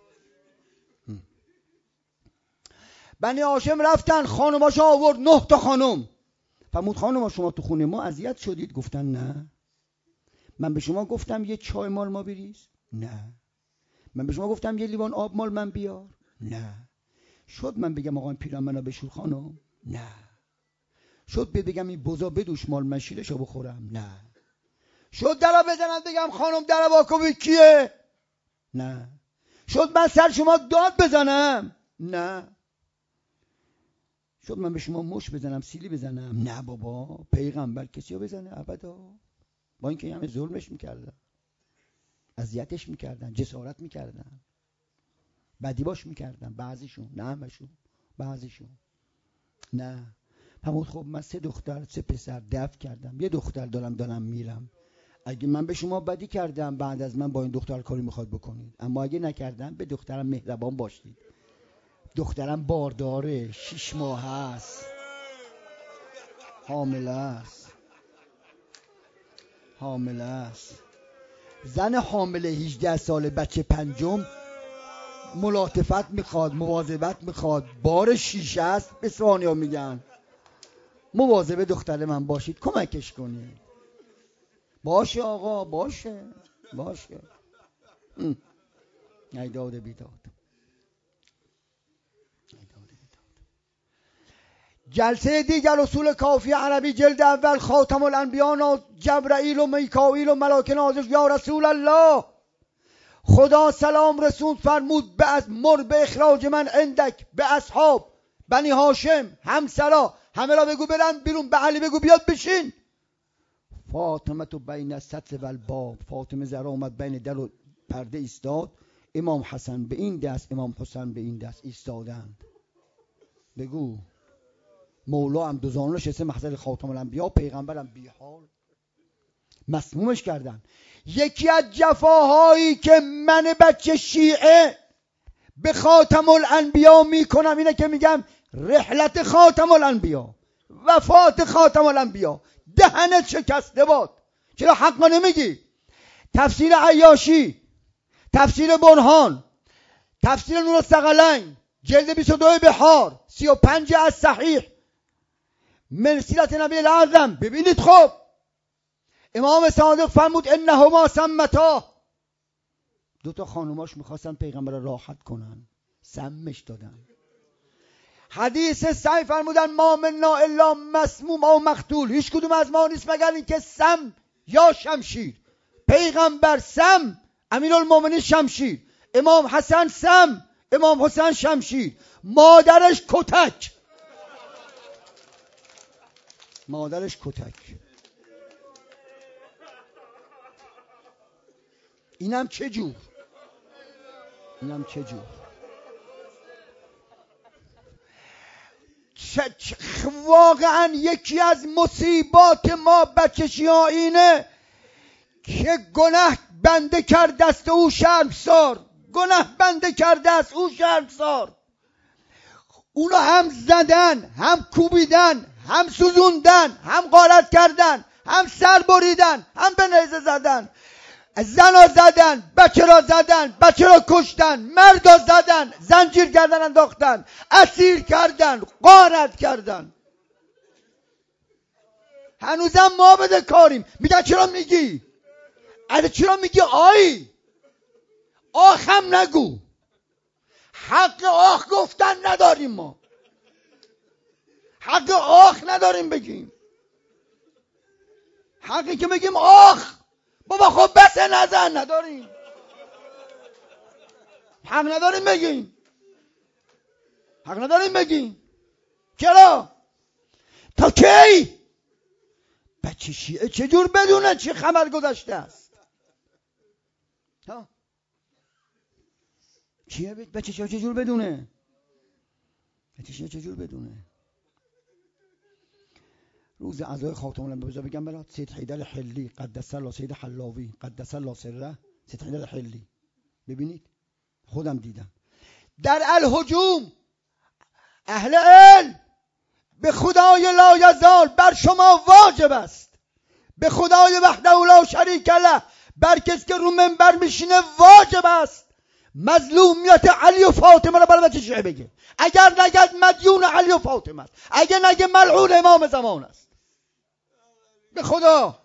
بنی هاشم رفتن خانماشو آورد، نه تا خانم. فرمود خانم شما تو خونه ما اذیت شدید؟ گفتن نه. من به شما گفتم یه چای مال ما بریز؟ نه. من به شما گفتم یه لیوان آب مال من بیار؟ نه. شد من بگم آقا پیرامونو بشور خانم؟ نه. شد بگم این بزا بدوش مال من شیرشو بخورم؟ نه. شد درا بزنم بگم خانم درا واکوی کیه؟ نه. شد من سر شما داد بزنم؟ نه. شد من به شما مش بزنم سیلی بزنم؟ نه بابا. پیغمبر کسی رو بزنه ابدا. با اینکه همه ظلمش میکردن، اذیتش میکردن، جسارت میکردن، بدی باش میکردن، بعضیشون، نه همشون، بعضیشون. نه. همون خب من سه دختر سه پسر دفع کردم، یه دختر دارم دارم میرم. اگه من به شما بدی کردم بعد از من با این دختر کاری میخواد بکنید، اما اگه نکردم به دخترم مهربان باشید. دخترم بارداره، شیش ماه هست، حامله است، حامله است. زن حامله هجده ساله بچه پنجم ملاطفت میخواد، مواظبت میخواد، بار شیشه است. به سوانیا میگن مواظب دختر من باشید، کمکش کنید. باشه آقا، باشه باشه. ایداد بیداد. جلسه دیگر اصول کافی عربی جلد اول خاتم الانبیاء جبرائیل و میکائیل و ملاک نازل. یا رسول الله، خدا سلام رسول فرمود به از مر به اخراج من عندک به اصحاب بنی هاشم همسرا همه را بگو برن بیرون، به علی بگو بیاد بشین. فاطمه تو بین السطر و الباب، فاطمه زهرا اومد بین در و پرده ایستاد. امام حسن به این دست، امام حسین به این دست ایستادند. بگو مولا هم دوزانش اسم محضر خاتم الانبیاء، پیغمبرم بی حال مسمومش کردن. یکی از جفاهایی که من بچه شیعه به خاتم الانبیاء میکنم اینه که میگم رحلت خاتم الانبیاء، وفات خاتم الانبیاء. دهنت شکسته باد، چرا حقا نمیگی؟ تفسیر عیاشی، تفسیر برهان، تفسیر نور الثقلین جلد بیست و دو بحار، سی و پنج از صحیح من سیرت نبی الاعظم. ببینید خب امام صادق فرمود انهما سمتا، دو تا خانوماش میخواستن پیغمبر راحت کنن، سمش دادن. حدیث صحیح فرمودن ما منا الا مسموم او مقتول، هیچ کدوم از ما نیست مگر اینکه سم یا شمشیر. پیغمبر سم، امیرالمومنین شمشیر، امام حسن سم، امام حسین شمشیر، مادرش کتک، مادرش کتک. اینم چه جور، اینم چه جور. واقعا یکی از مصیبات ما بچشی ها اینه که گناه بنده کرده است او شرمسار، گناه بنده کرده است او شرمسار. اونو هم زدن، هم کوبیدن، هم سوزوندن، هم غارت کردن، هم سر بریدن، هم به نیزه زدن، زن را زدن، بچه را زدن، بچه را کشتن، مرد را زدن، زنجیر کردن انداختن، اسیر کردن، غارت کردن. هنوزم ما بده کاریم. میگن چرا میگی؟ اگه چرا میگی آی؟ آخم نگو. حق آخ گفتن نداریم ما، حق آخ نداریم بگیم. حقی که بگیم آخ بابا خب بس نزن نداریم، حق نداریم بگیم، حق نداریم بگیم. چرا؟ تا کی؟ بچه شیعه چجور بدونه چه خبر گذشته است؟ ها چیه بچه شیعه چجور بدونه؟ بچه شیعه چجور بدونه؟ روز عزای خاتم الانبیاء بگم برات سید حیدر حلی قدس الله، سید حلاوی قدس الله سره، سید حیدر حلی. ببینید خودم دیدم در الهجوم. اهل علم به خدای لا یزال بر شما واجب است، به خدای وحده لا شریک له بر کس که رو منبر میشینه واجب است مظلومیت علی و فاطمه رو برای بچه شیعه بگه. اگر نگد مدیون علی و فاطمه است، اگر نگه ملعون امام زمان است. به خدا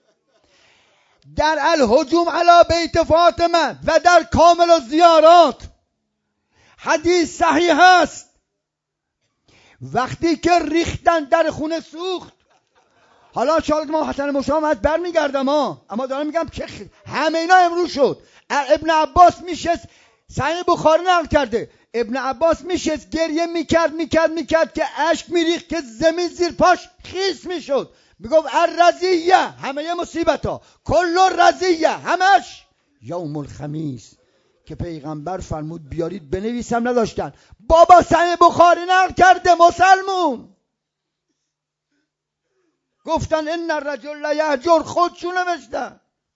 در الهجوم علی بیت فاطمه و در کامل الزیارات حدیث صحیح است وقتی که ریختن در خونه سوخت. حالا شاید ما حسن مشام از بر میگردم ها، اما دارم میگم که همه اینا امروز شد. ابن عباس میشست، صحیح بخاری نقل کرده، ابن عباس میشست گریه میکرد میکرد میکرد که اشک میریخت که زمین زیر پاش خیس میشد. میگفت الرزیه، همه مصیبت ها، کل رزیه، همش یوم الخمیس که پیغمبر فرمود بیارید بنویسم، نداشتن. بابا صحیح بخاری نقل کرده، مسلمون گفتن ان الرجل لیهجر، خودشون نوشتن.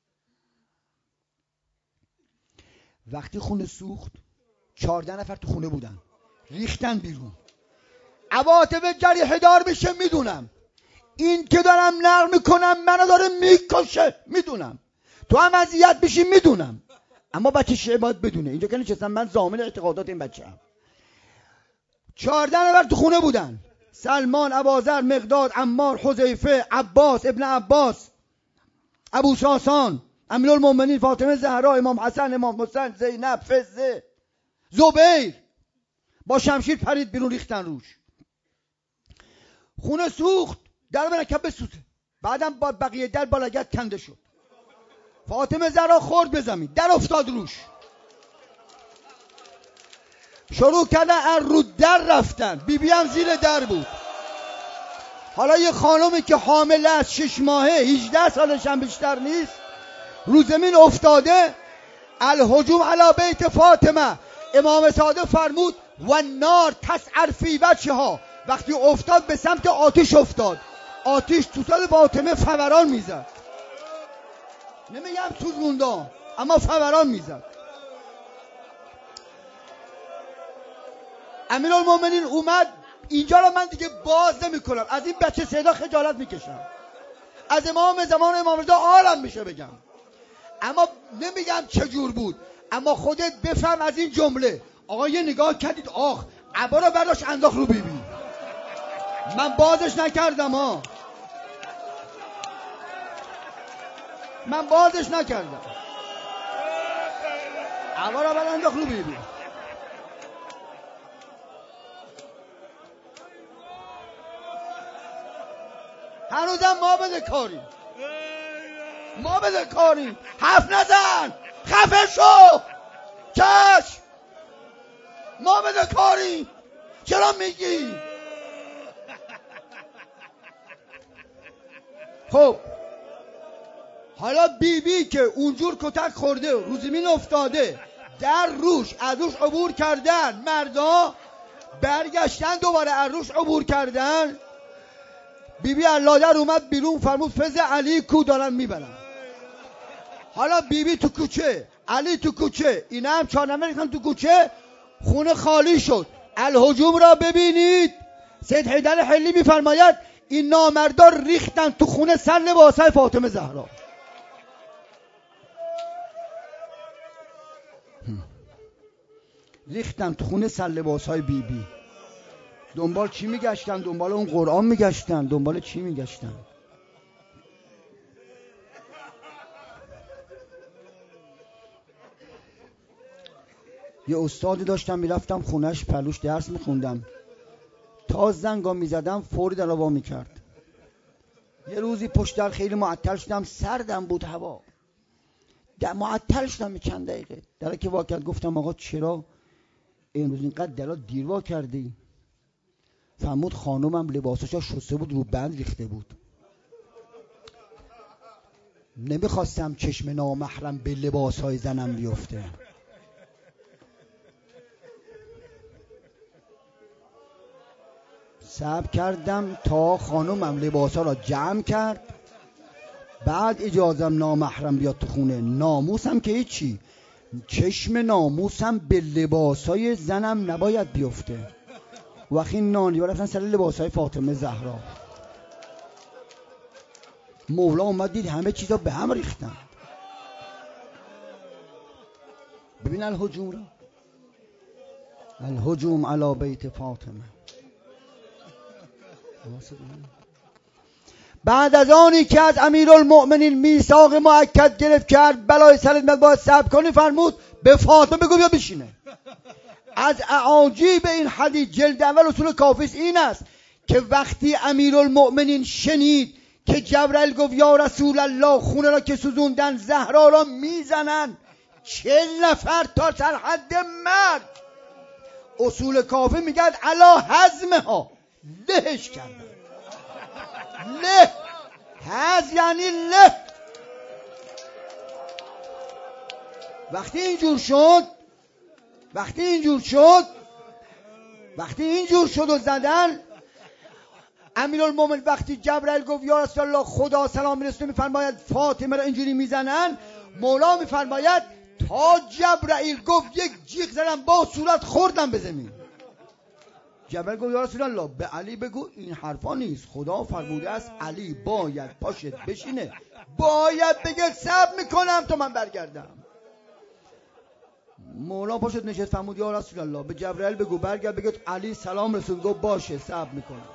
وقتی خونه سوخت چهارده نفر تو خونه بودن، ریختن بیرون. عواطف جریحه دار بشه میدونم، این که دارم نقل میکنم منو داره میکشه میدونم، تو هم اذیت بشی میدونم، اما بچه شیعه باید بدونه اینجا که نشستم من ضامن اعتقادات این بچه هم. چهارده نفر تو خونه بودن، سلمان، ابوذر، مقداد، عمار، حذیفه، عباس ابن عباس، ابو ساسان، امیرالمومنین، فاطمه زهرا، امام حسن، امام حسین، زینب، فزه، زبیر. با شمشیر پرید بیرون، ریختن روش. خونه سوخت، در برکب بسوزه. بعدم با بقیه در بالگت کنده شد. فاطمه زهرا خورد به زمین، در افتاد روش. شروع کردن از رو در رفتن، بی بی هم زیر در بود. حالا یه خانومی که حامله از شش ماهه، هجده سالش هم بیشتر نیست، رو زمین افتاده. الهجوم علی بیت فاطمه، امام صادق فرمود و نار تسعر فی وجهها، وقتی افتاد به سمت آتش افتاد، آتش تو سر فاطمه فوران میزد. نمیگم سوزوندان، اما فوران میزد. امیرالمومنین اومد. اینجا رو من دیگه باز نمی کنم، از این بچه صدا خجالت میکشم، از امام زمان امام رضا عالم میشه بگم، اما نمیگم چجور بود، اما خودت بفهم از این جمله. آقا یه نگاه کردید، آخ عبا رو برداشت انداخت رو بی بی. من بازش نکردم ها، من بازش نکردم، عبا رو برداشت انداخت رو بی بی. هنوزم ما بده کاریم، ما بده کاریم. حرف نزن، خفه شو، چشم، ما بده کاریم. چرا میگی؟ خب حالا بی بی که اونجور کتک خورده، رو زمین افتاده، در روش از روش عبور کردن، مردا برگشتن دوباره از روش عبور کردن. بی بی علادر اومد بیرون، فرمود فز علی کو، دارن میبرن. حالا بی بی تو کوچه، علی تو کوچه، اینا هم چهار نفر ریختن تو کوچه. خونه خالی شد. الهجوم را ببینید. سید حیدر حلی میفرماید این نامردار ریختن تو خونه سر لباسای فاطمه زهرا. ریختن تو خونه سر لباسای بی بی. دنبال چی میگشتن؟ دنبال اون قرآن میگشتن، دنبال چی میگشتن؟ یه استادی داشتم میرفتم خونش، پلوش درس میخوندم، تا زنگا میزدم فوری در وا میکرد. یه روزی پشت در خیلی معطل شدم، سردم بود هوا، در معطل شدم چند دقیقه، در که وا کرد گفتم آقا چرا امروز اینقدر درا دیر وا کردی؟ فرمود خانومم لباساشا شسته بود، رو بند ریخته بود، نمیخواستم چشم نامحرم به لباسهای زنم بیفته. صبر کردم تا خانومم لباسا را جمع کرد، بعد اجازم نامحرم بیاد تو خونه. ناموسم که هیچی، چشم ناموسم به لباسای زنم نباید بیفته. وقتی نانی‌ها رفتن سر لباسای فاطمه زهرا، مولا اومد دید همه چیزا به هم ریختن. ببین الهجوم را، الهجوم علی بیت فاطمه. بعد از آنی که از امیرالمؤمنین میثاق مؤکد گرفت کرد بلای سرت باید صبر کنی، فرمود به فاطمه بگو بیا بشینه. از اعاجیب این حدیث جلد اول اصول کافی این است که وقتی امیرالمؤمنین شنید که جبرائیل گفت یا رسول الله خونه را که سوزوندن زهرا را میزنن چهل نفر تا سر حد مرگ، اصول کافی میگن علا حزمه ها لهش کردن. له حز یعنی له. وقتی اینجور شد وقتی اینجور شد وقتی اینجور شد و زدن، امیرالمومنین وقتی جبرائیل گفت یا رسول الله خدا سلام میرسونه میفرماید فاطمه را اینجوری میزنن، مولا میفرماید تا جبرائیل گفت یک جیغ زدم با صورت خوردم به زمین. جبرائیل گفت یا رسول الله به علی بگو این حرفا نیست، خدا فرموده است علی باید پاشت بشینه، باید بگه صبر میکنم تا من برگردم. مولا پاشت نشست فرمود یا رسول الله به جبرائیل بگو برگرد بگه علی سلام رسول. گفت باشه صبر میکنم.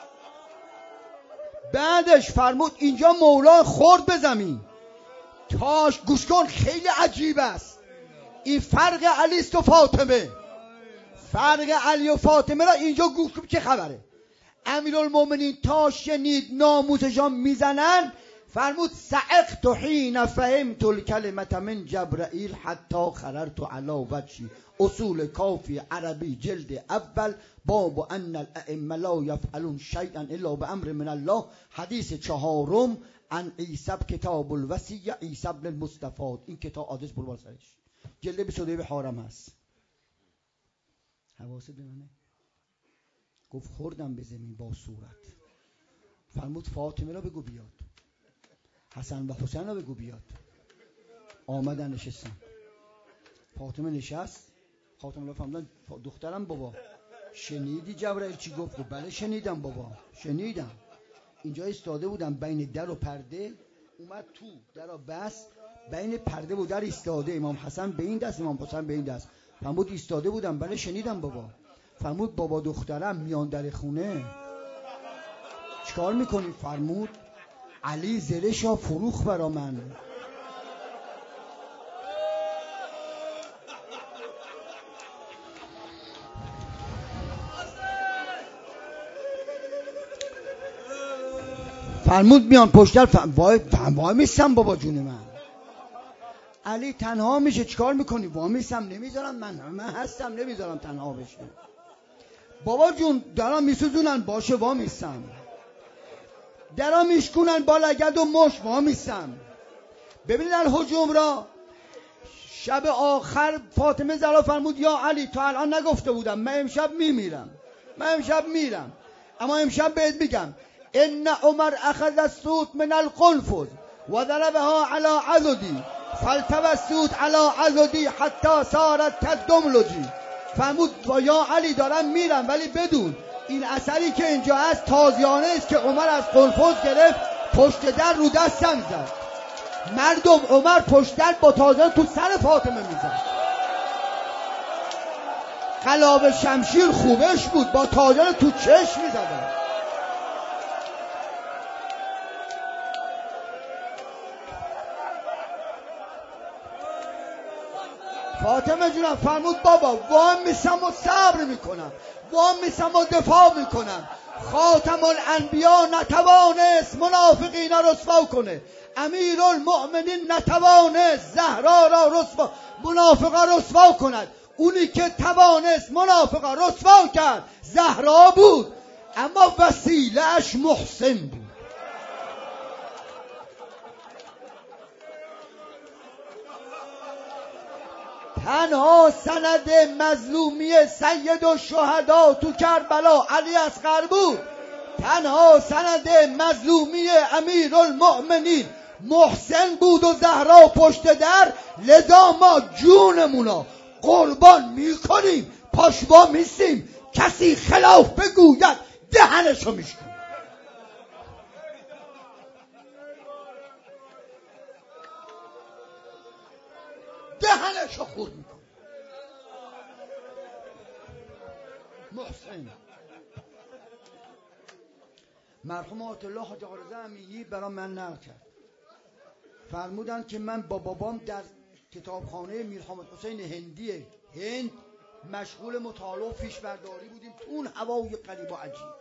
بعدش فرمود اینجا مولا خورد به زمین. تاش گوش کن خیلی عجیب است این فرق علی است و فاطمه. فرق علی و فاطمه را اینجا گوش کن چه خبره. امیرالمومنین تا شنید ناموسشان میزنن فرمود سعقت حین فهمت الکلمة من جبرائیل حتی خررت علی وجهی. اصول کافی عربی جلد اول باب ان الائمه لا یفعلون شیئا الا بامر من الله. حدیث چهارم عن عیسی کتاب الوصیه عیسی بن المصطفى. این کتاب آدرس برو سرش جلد بیست و دو به حارم هست. حواست به منه. گفت خوردم به زمین با صورت. فرمود فاطمه را بگو بیاد، حسن و حسین را بگو بیاد. آمدن نشستن. فاطمه نشست. فاطمه را فرمودن دخترم بابا شنیدی جبرائیل چی گفت؟ گفت بله شنیدم بابا شنیدم. اینجا ایستاده بودم بین در و پرده، اومد تو در و بس، بین پرده و در ایستاده، امام حسن به این دست امام حسین به این دست. فرمود ایستاده بودم بله شنیدم بابا. فرمود بابا دخترم میان در خونه چیکار میکنی؟ فرمود علی زلشا فروخ برا من. فرمود میان پشتر فهم وای وای میستم بابا جون من. علی تنها میشه چیکار میکنی؟ وای میستم نمیذارم من من هستم نمیذارم تنها بشه. بابا جون درا میسوزونن باشه وا میستم. درا میشکونن با لگد و مش وا میستم. ببینید الهجوم را شب آخر فاطمه زهرا فرمود یا علی تو الان نگفته بودم من امشب میمیرم، من امشب میرم، اما امشب بهت میگم ان عمر اخذ السوط من القنفذ و ضربها على عضدی فالتوى السوط على عضدی حتی صارت كالدملجی. فرمود یا علی دارم میرم ولی بدون این اثری که اینجا هست تازیانه است که عمر از قنفذ گرفت پشت در رو دستم زد. مردم عمر پشت در با تازیانه تو سر فاطمه میزد. قلاب شمشیر خوبش بود با تازیانه تو چشم میزدن. فاطمه جونم فرمود بابا وام میسم و صبر میکنم، وام میسم و دفاع میکنم. خاتم الانبیا نتوانست منافقین را رسوا کنه، امیرالمؤمنین نتوانست زهرا را رسوا منافقا رسوا کند. اونی که توانست منافقا رسوا کرد زهرا بود، اما وسیله‌اش محسن بود. تنها سند مظلومی سید الشهدا تو کربلا علی اصغر بود. تنها سند مظلومی امیرالمؤمنین محسن بود و زهرا پشت در. لذا ما جونمونا قربان میکنیم، پاشوا میسیم. کسی خلاف بگوید دهنشو میشکنیم. دهنشو خورد میکنه. محسن مرحوم آیت الله حاج عارضه امینی برای من نقل کرد. فرمودن که من با بابام در کتابخانه میر حامد حسین هندی هند مشغول مطالعه و فیش برداری بودیم تو اون هوای غریب و عجیب.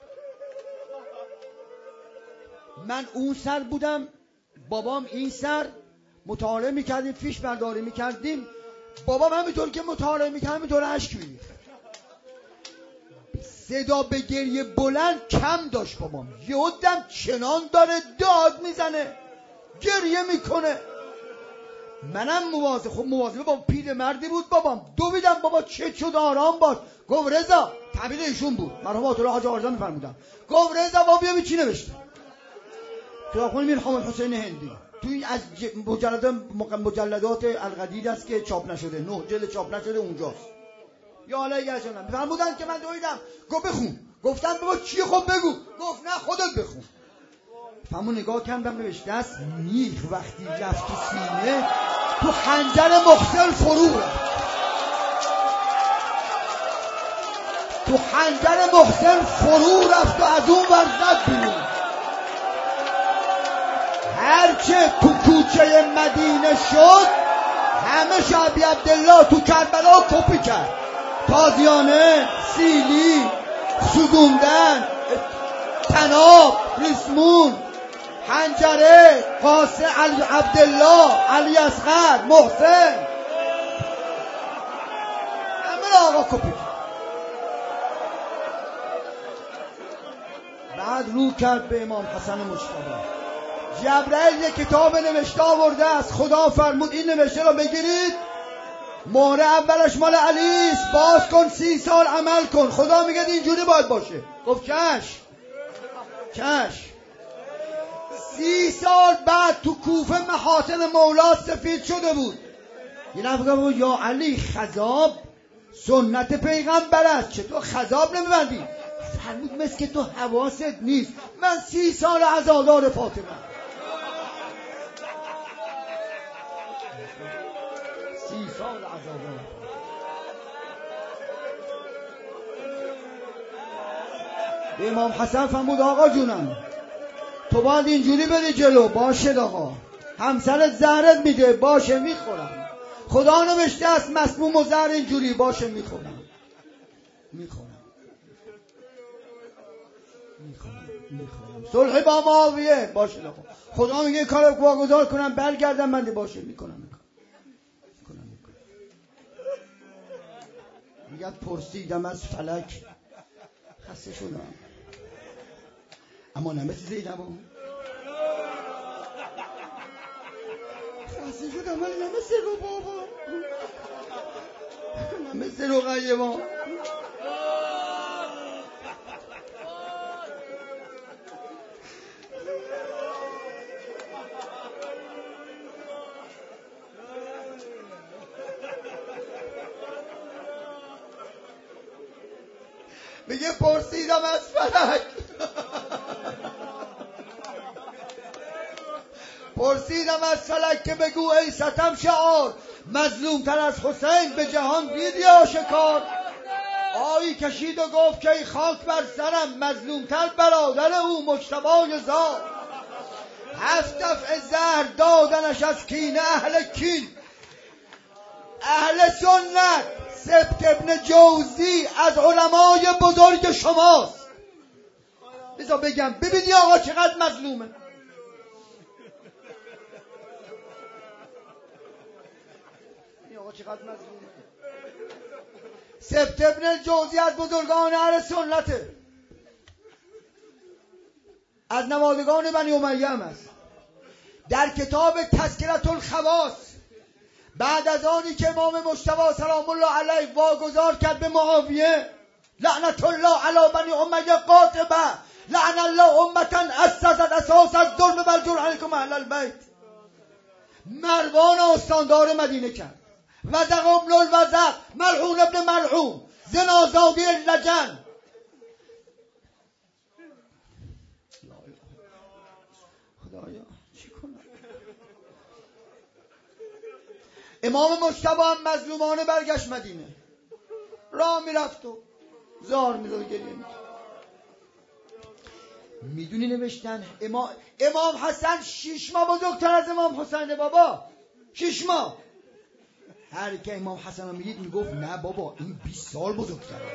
من اون سر بودم، بابام این سر، مطالعه میکردیم، فیش برداری میکردیم. بابام همینطور که مطالعه میکرد همینطور اشک میریخت. صدا به گریه بلند کم داشت بابام. یهودم چنان داره داد میزنه، گریه میکنه. منم مواظب، خب مواظب بابا، پیر مردی بود بابام. دویدم بابا چه شد، آرام باش. گفت رضا، تعبیر ایشون بود، مرحوم آیت الله حاج آرزا میفرمودن. گفت رضا بابا بیا چی نوشته. کتابخونه میر حامد حسین هندی توی از مجلدات مجلدات القدیر است که چاپ نشده، نه جلد چاپ نشده اونجاست. یا علی گشتم فرمودن که من دویدم. گفت بخون. گفتم بابا چی؟ خب بگو. گفت نه خودت بخون. فهمو نگاه کردم نوشته است میخ وقتی رفت تو سینه تو خنجر مخزن فرو رفت. تو خنجر مخزن فرو رفت و از اون ور زد بیرون. هرچه تو کوچه مدینه شد همه شعبی عبدالله تو کربلا کپی کرد. تازیانه، سیلی، سوزوندن، تناب، ریسمون، حنجره، قاسم، علی عبدالله، علی اصغر، محسن، همه آقا کپی کرد. بعد رو کرد به امام حسن مجتبی. جبرئیل یک کتاب نوشته آورده است، خدا فرمود این نوشته را بگیرید، مهره اولش مال علی است، باز کن سی سال عمل کن. خدا میگه اینجوری باید باشه. گفت چش چش. سی سال بعد تو کوفه محاسن مولا سفید شده بود. یه نفر گفت یا علی خضاب سنت پیغمبر است، چطور خضاب نمیبندی؟ فرمود مثل که تو حواست نیست، من سی سال عزادار فاطمه. سی سال عزادار. امام حسن فرمود آقا جونم تو باید اینجوری بری جلو. باشه آقا. همسرت زهرت میده. باشه میخورم. خدا نوشته است مسموم و زهر اینجوری. باشه میخورم میخورم میخورم میخورم. صلح با معاویه. باشه آقا. خدا میگه کارو واگذار کنم برگردم بنده. باشه میکنم میکنم میکنم میکنم. میگه پرسیدم از فلک خسته شدم اما نه مثل زینبم. خسته شدم ولی نه مثل رو بابا، نه مثل رو غیبا. میگه پرسیدم از فلک پرسیدم از فلک که بگو ای ستم شعار، مظلوم تر از حسین به جهان دیدی آشکار. آیی کشید و گفت که ای خاک بر سرم، مظلوم تر برادر او مجتبی زار. هفت دفع زهر دادنش از کینه اهل کین. اهل سنت سبت ابن جوزی از علمای بزرگ شماست. بذار بگم ببینی آقا چقدر مظلومه. این آقا چقدر مظلومه. سبت ابن جوزی از بزرگان اهل سنته، از نوادگان بنی امیه هم است. در کتاب تذکرة الخواص بعد از آنی که امام مجتبی سلام الله علیه واگذار کرد به معاویه، لعنت الله علی بنی امیه قاطبه، لعن الله امتا اسست اساس الظلم والجور علیکم اهل البیت. مروان استاندار مدینه کرد. وزق ابن الوزق، ملعون ابن ملعون، زنازاده لجن. خدایا چی کنم؟ امام مجتبی هم مظلومانه برگشت مدینه، راه میرفت و زار میزد و گریه میکرد. میدونی نوشتن امام, امام حسن شیش ماه بزرگتر از امام حسین بابا. شیش ماه هر که امام حسن رو میدید میگفت نه بابا این بیست سال بزرگتره.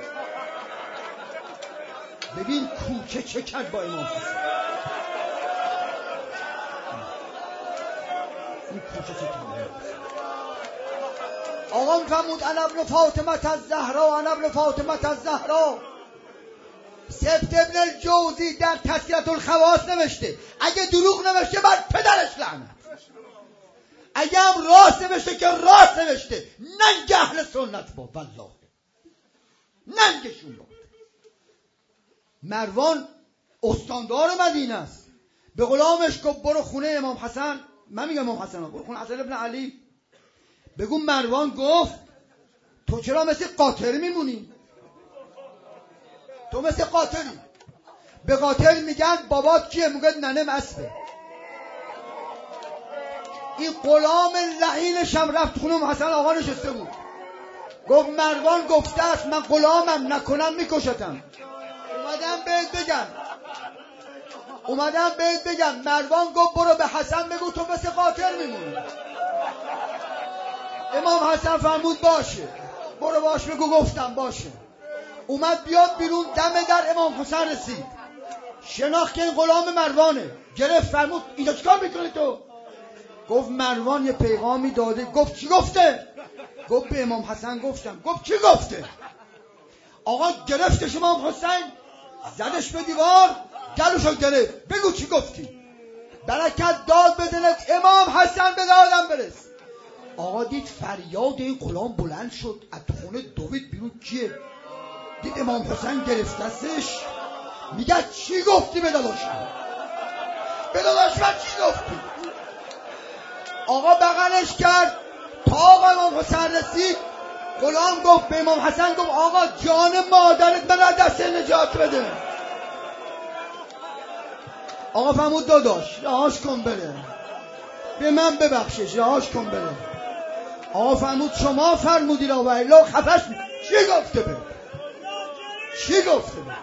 ببین کوچه چه کرد با امام حسن، این کوچه چه کرد. آقا میفرمود انا ابن فاطمه الزهرا، انا ابن فاطمه الزهرا. سبت ابن الجوزی در تذکرة الخواص نوشته اگه دروغ نوشته بر پدرش لعنت، اگه هم راست نوشته که راست نوشته. ننگ اهل سنت با والله، ننگشون با. مروان استاندار مدینه است، به غلامش گفت برو خونه امام حسن، من میگم امام حسن، برو خونه حسن ابن علی، بگو مروان گفت تو چرا مثل قاطر میمونی؟ تو مثل قاطری. به قاطر میگن بابات کیه؟ میگه ننم اسبه. این غلام لعینش هم رفت خونه امام حسن، آقا نشسته بود، گفت مروان گفته است من غلامم نکنم میکشتم. اومدم بهت بگم اومدم بهت بگم مروان گفت برو به حسن بگو تو مثل قاطر میمونی. امام حسن فرمود باشه، برو باش بگو گفتم باشه. اومد بیاد بیرون، دم در امام حسن رسید، شناخت که این غلام مروانه، گرفت فرمود اینجا چیکار میکنی تو؟ گفت مروان یه پیغامی داده. گفت چی گفته؟ گفت به امام حسن گفتم. گفت چی گفته؟ آقا گرفتش امام حسین، زدش به دیوار، گلوشو گرفت، بگو چی گفتی؟ برکت داد بزند امام حسن به دادم برس. آقا دید فریاد این غلام بلند شد، از خونه دوید بیرون. کیه؟ دید امام حسین گرفتستش، میگه چی گفتی به داداشم؟ به داداشم چی گفتی؟ آقا بغلش کرد تا آقا امام حسین رسید. غلام گفت به امام حسن، گفت آقا جان مادرت من دست نجات بده. آقا فرمود داداش رهاش کن بره، به من ببخشش، رهاش کن بره. آقا فرمود شما فرمودی را و الا خفش. چی گفته به؟ چی گفته به؟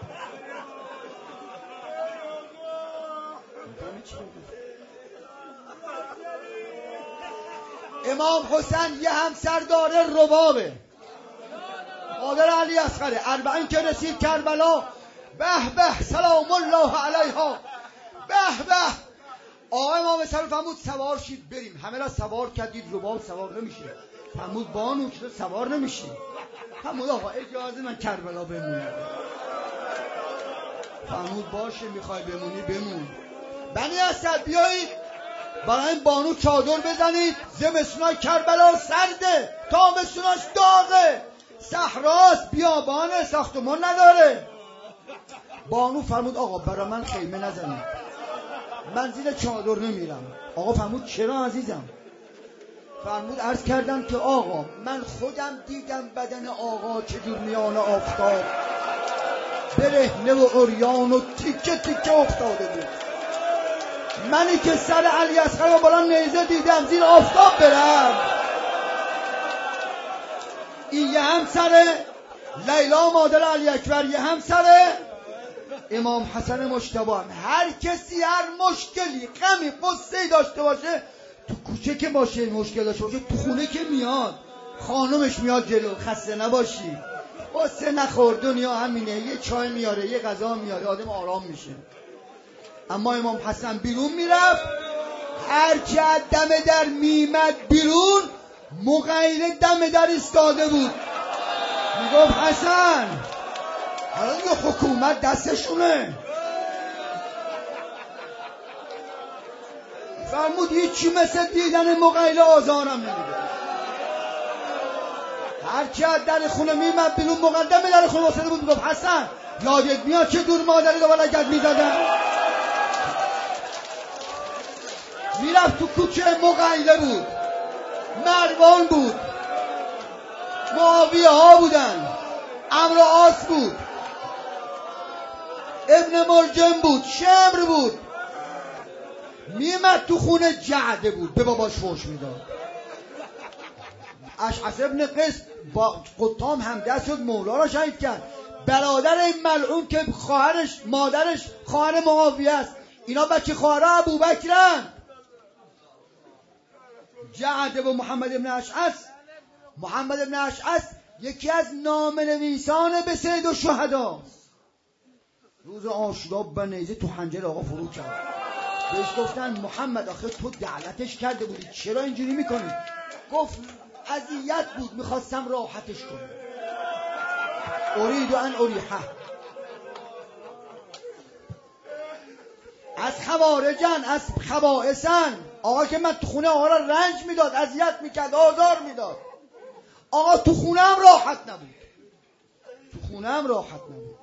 امام حسین یه همسر داره ربابه، مادر علی اصغره. اربعین که رسید کربلا، به به سلام الله علیها، به به. آقا امام حسین فرمود سوار شید بریم. همه را سوار کردید، رباب سوار نمیشه. فرمود بانو چرا سوار نمیشی؟ فرمود آقا اجازه من کربلا بمونم. فرمود باشه میخوای بمونی بمون. بنی اسد بیایید برای این بانو چادر بزنید، زمستونای کربلا سرده، تابستوناش داغه، صحراست، بیابانه، ساختمان نداره. بانو فرمود آقا برای من خیمه نزنید، من زیر چادر نمیرم. آقا فرمود چرا عزیزم؟ فرمود عرض کردم که آقا من خودم دیدم بدن آقا چجور میان آفتاب برهنه و عریان و تیکه تیکه افتاده بود. منی که سر علی اصغر رو بالا نیزه دیدم زیر آفتاب برم. این یه همسر لیلا مادر علی اکبر، یه همسر امام حسن مجتبی. هر کسی هر مشکلی غمی قصه‌ای داشته باشه، تو کوچه که باشه مشکل داشته باشه، تو خونه که میاد خانومش میاد جلو، خسته نباشی، قصه نخور، دنیا همینه، یه چای میاره یه غذا میاره، آدم آرام میشه. اما امام حسن بیرون میرفت، هر که دم در میمد بیرون مغیره دم در ایستاده بود، میگفت حسن حالا دیگه حکومت دستشونه. فرمود هیچی مثل دیدن مغیره آزارم نمیده. هر کی از در خونه میمد بیرون مقدم در خونه واسه بود، میگفت حسن یادت میاد چه دور مادری رو لگد میدادن؟ میرفت تو کوچه، مغیره بود، مروان بود، معاویه ها بودن، عمرو عاص بود، ابن ملجم بود، شمر بود. میمد تو خونه جعده بود، به باباش فوش میداد. اشعث ابن قیس با قطام همدست شد، مولا را شهید کرد. برادر این ملعون که خواهرش مادرش خواهر معاویه است، اینا بچه خواهر ابوبکرن. جعده و محمد ابن اشعث محمد بن اشعث یکی از نامه‌نویسان به سید الشهداست. روز عاشورا با نیزه تو حنجر آقا فرو کرد. بهش گفتن محمد آخه تو دعوتش کرده بودی چرا اینجوری میکنی؟ گفت اذیت بود میخواستم راحتش کنم. اريد ان اریحه. از خوارجن، از خبائثن. آقا که من تو خونه آقا را رنج میداد، اذیت میکرد، آزار میداد. آقا تو خونه هم راحت نبود. تو خونه هم راحت نبود.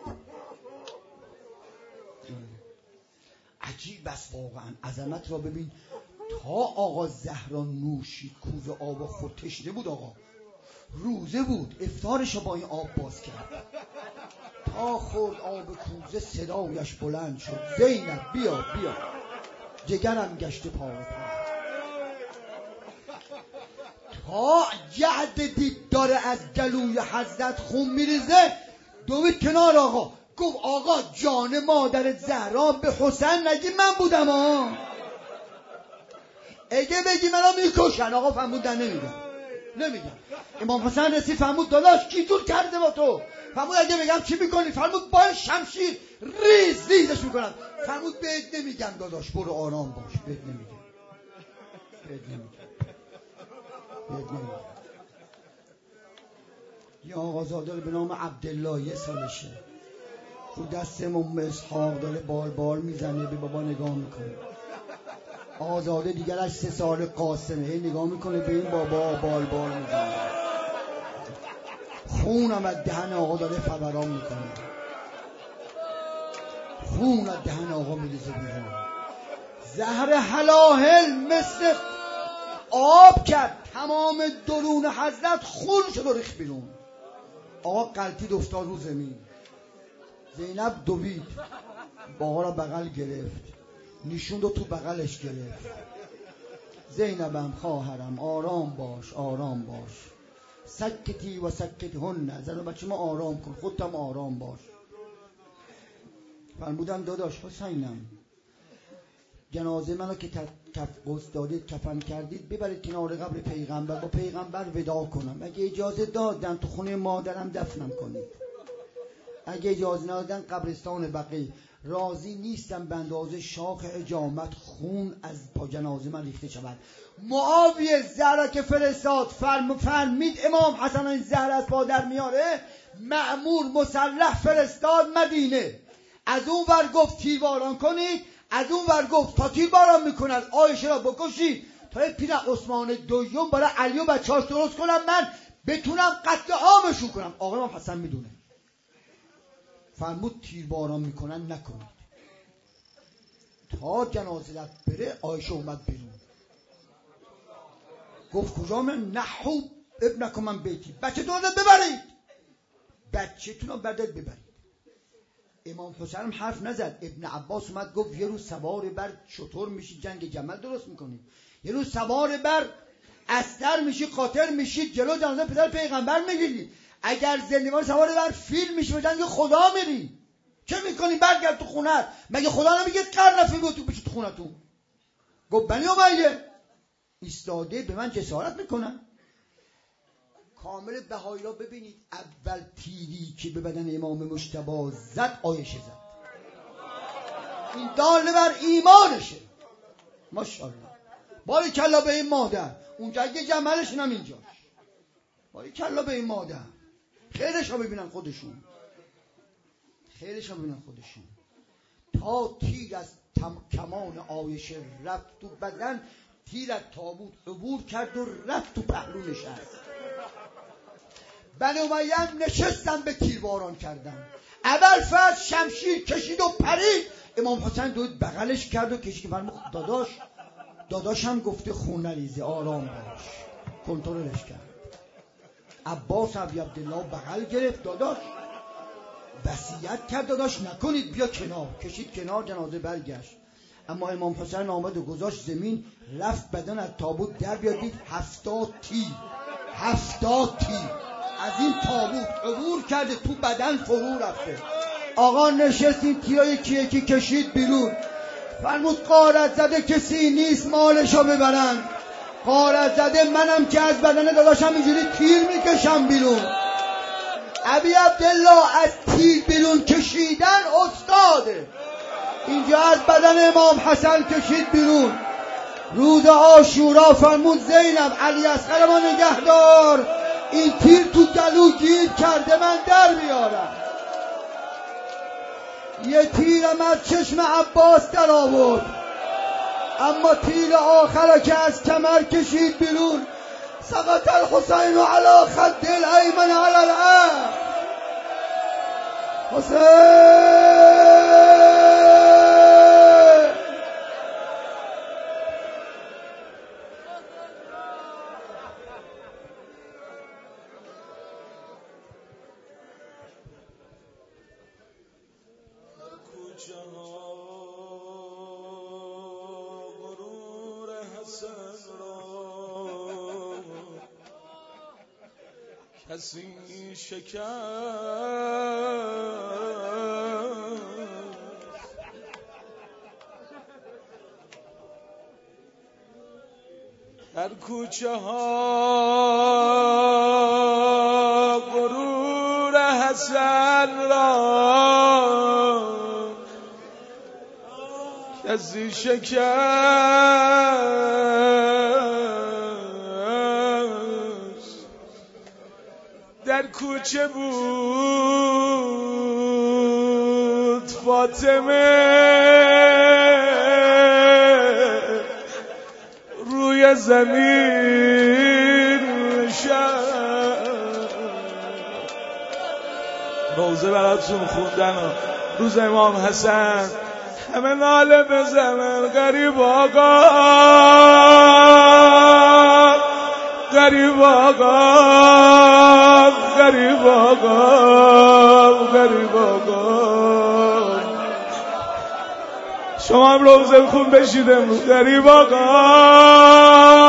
عجیب است واقعا. عظمت را ببین. تا آقا زهرا نوشید کوزه آب خود تشنه بود. آقا روزه بود، افطارش رو با این آب باز کرد. تا خورد آب کوزه صدایش بلند شد زینب بیا بیا، جگرم گشته پاره پاره. تا جهد دید داره از گلوی حضرت خون میریزه، دوید کنار آقا. گفت آقا جان مادر زهرا به حسین نگی من بودم ها. اگه بگی منو میکشن. آقا فرمودن نمیگم نمیگم. امام حسین رسید فرمود داداش کی جور کرده با تو؟ فرمود اگه بگم چی میکنی؟ فرمود با شمشیر ریز ریزش میکنم. فرمود بهت نمیگم داداش برو آرام باش. بهت نمیگم بهت نمیگم بهت نمیگم. یه آقازاده به نام عبدالله یه سالشه، تو دست ام اسحاق داره بال بال میزنه، به بابا نگاه میکنه. آزاده دیگرش سه سال قاسمه، هی نگاه میکنه به این بابا بال بال میزنه. خونم از دهن آقا داره فوران میکنه. خون از دهن آقا میریزه بیرون. زهر حلاهل مثل آب کرد تمام درون حضرت، خون شد و ریخت بیرون. آقا قلتید افتاد رو زمین. زینب دوید، باها را بغل گرفت، نشوند و تو بغلش گرفت. زینبم خواهرم آرام باش آرام باش، سکتی و سکت هن، زن و بچه ما آرام کن، خودتم آرام باش. فرمودم داداش حسینم جنازه منو که کف دادید کفن کردید ببرید کنار قبر پیغمبر، با پیغمبر ودا کنم. اگه اجازه دادن تو خونه مادرم دفنم کنید، اگه اجازه ندادن قبرستان بقیع. راضی نیستم به اندازه شاخ اجامت خون از پا جنازه من ریخته شود. معاویه زهرا که فرستاد فرم فرمید امام حسن زهر از پا در میاره، مأمور مسلح فرستاد مدینه. از اون ور گفت تیرباران کنید، از اون ور گفت تا تیرباران میکنن عایشه را بکشید تا پیر عثمان دویم برای علی و بچه‌هاش درست کنم من بتونم قتل عامشون کنم. آقا امام حسن میدونه. فرمود تیرباران میکنن نکنید. تا جنازه رفت بره عایشه اومد بیرون، گفت کجا من؟ نحو ابنکم من بیتی، بچه تون رو ببرید، بچه تون رو بدل ببرید. امام حسین حرف نزد. ابن عباس اومد گفت یه روز سوار بر شتر میشید جنگ جمل درست میکنید، یه روز سوار بر استر میشید قاطر میشید جلو جنازه پدر پیغمبر میگیرید. اگر زندگان سوار بر فیل میشی به جنگ خدا میری، چه میکنی؟ برگرد تو خونت. مگه خدا نمیگه قرنفی بود تو بشی تو خونتون؟ گفت بنی امیه ایستاده به من جسارت میکنن. کامل بهایی را ببینید. اول تیری که به بدن امام مجتبی زد عایشه زد. این داله بر ایمانشه. ماشاءالله باری کلا به این مادر. اونجا یه جملشون هم اینجاش. باری کلا به این مادر. خیرش ها ببینن خودشون، خیرش ها ببینن خودشون. تا تیر از کمان عایشه رفت تو بدن، تیر از تابوت عبور کرد و رفت تو پهلو نشست. بنی امیه نشستن به تیرباران کردن. ابوالفضل شمشیر کشید و پرید. امام حسین دوید بغلش کرد و کشید. فرمود داداش داداش هم گفته خون نریزه آرام باش، کنترلش کرد. عباس ابی عبدالله بغل گرفت، داداش وصیت کرد داداش نکنید، بیا کنار. کشید کنار، جنازه برگشت. اما امام حسین آمد و گذاشت زمین، رفت بدن از تابوت در بیاد، دید هفتاد تیر هفتاد تیر از این تابوت عبور کرده تو بدن فرو رفته. آقا نشست این تیرای یکی یکی کشید بیرون. فرمود غارت زده کسی نیست مالشو ببرن. غارت زده منم که از بدن داداشم اینجوری تیر میکشم بیرون. ابی عبدالله از تیر بیرون کشیدن استاده. اینجا از بدن امام حسن کشید بیرون. روز عاشورا فرمود زینب علی اصغر ما نگهدار، این تیر تو گلو گیر کرده من در بیارم. یه تیرم از چشم عباس در آورد، اما تیر آخر که از کمر کشید بیرون. سقط الحسین علی خد الایمن علی الارض. حسین کسی شکست در کوچه ها غرور حسن را، کسی شکست در کوچه بود فاطمه روی زمین نشست. روزه براتون خوندن روز امام حسن، همه ناله بزنن غریب آقا غریب آقا غریب آقا غریب آقا. شما هم روزه خون بشید امروز. غریب آقا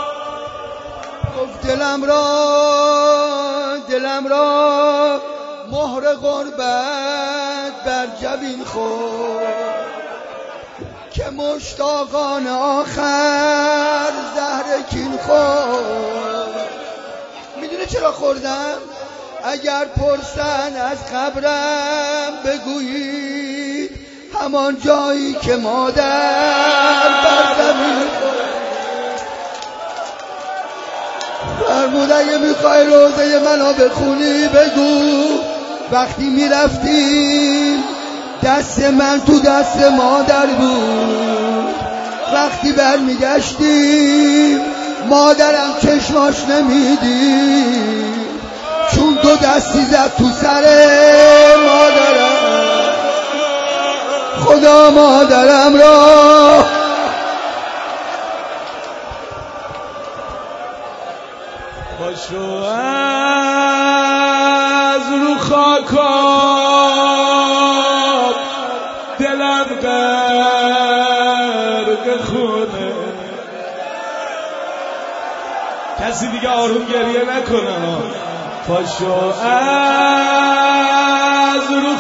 گفت دلم را دلم را مهر غربت بر جبین خورد، که مشتاقان آخر زهر کین خورد. میدونه چرا خوردم؟ اگر پرسن از قبرم بگویید همان جایی که مادر بر زمین خورد. فرمود اگه میخوای روزه منو بخونی بگو وقتی میرفتیم دست من تو دست مادر بود، وقتی برمیگشتیم مادرم چشماش نمیدید، چون دو دستی زد تو سر مادرم. خدا مادرم را پاشو از رو خاکام دلم غرق خونه. کسی دیگه آروم گریه نکنه. پاشو از رو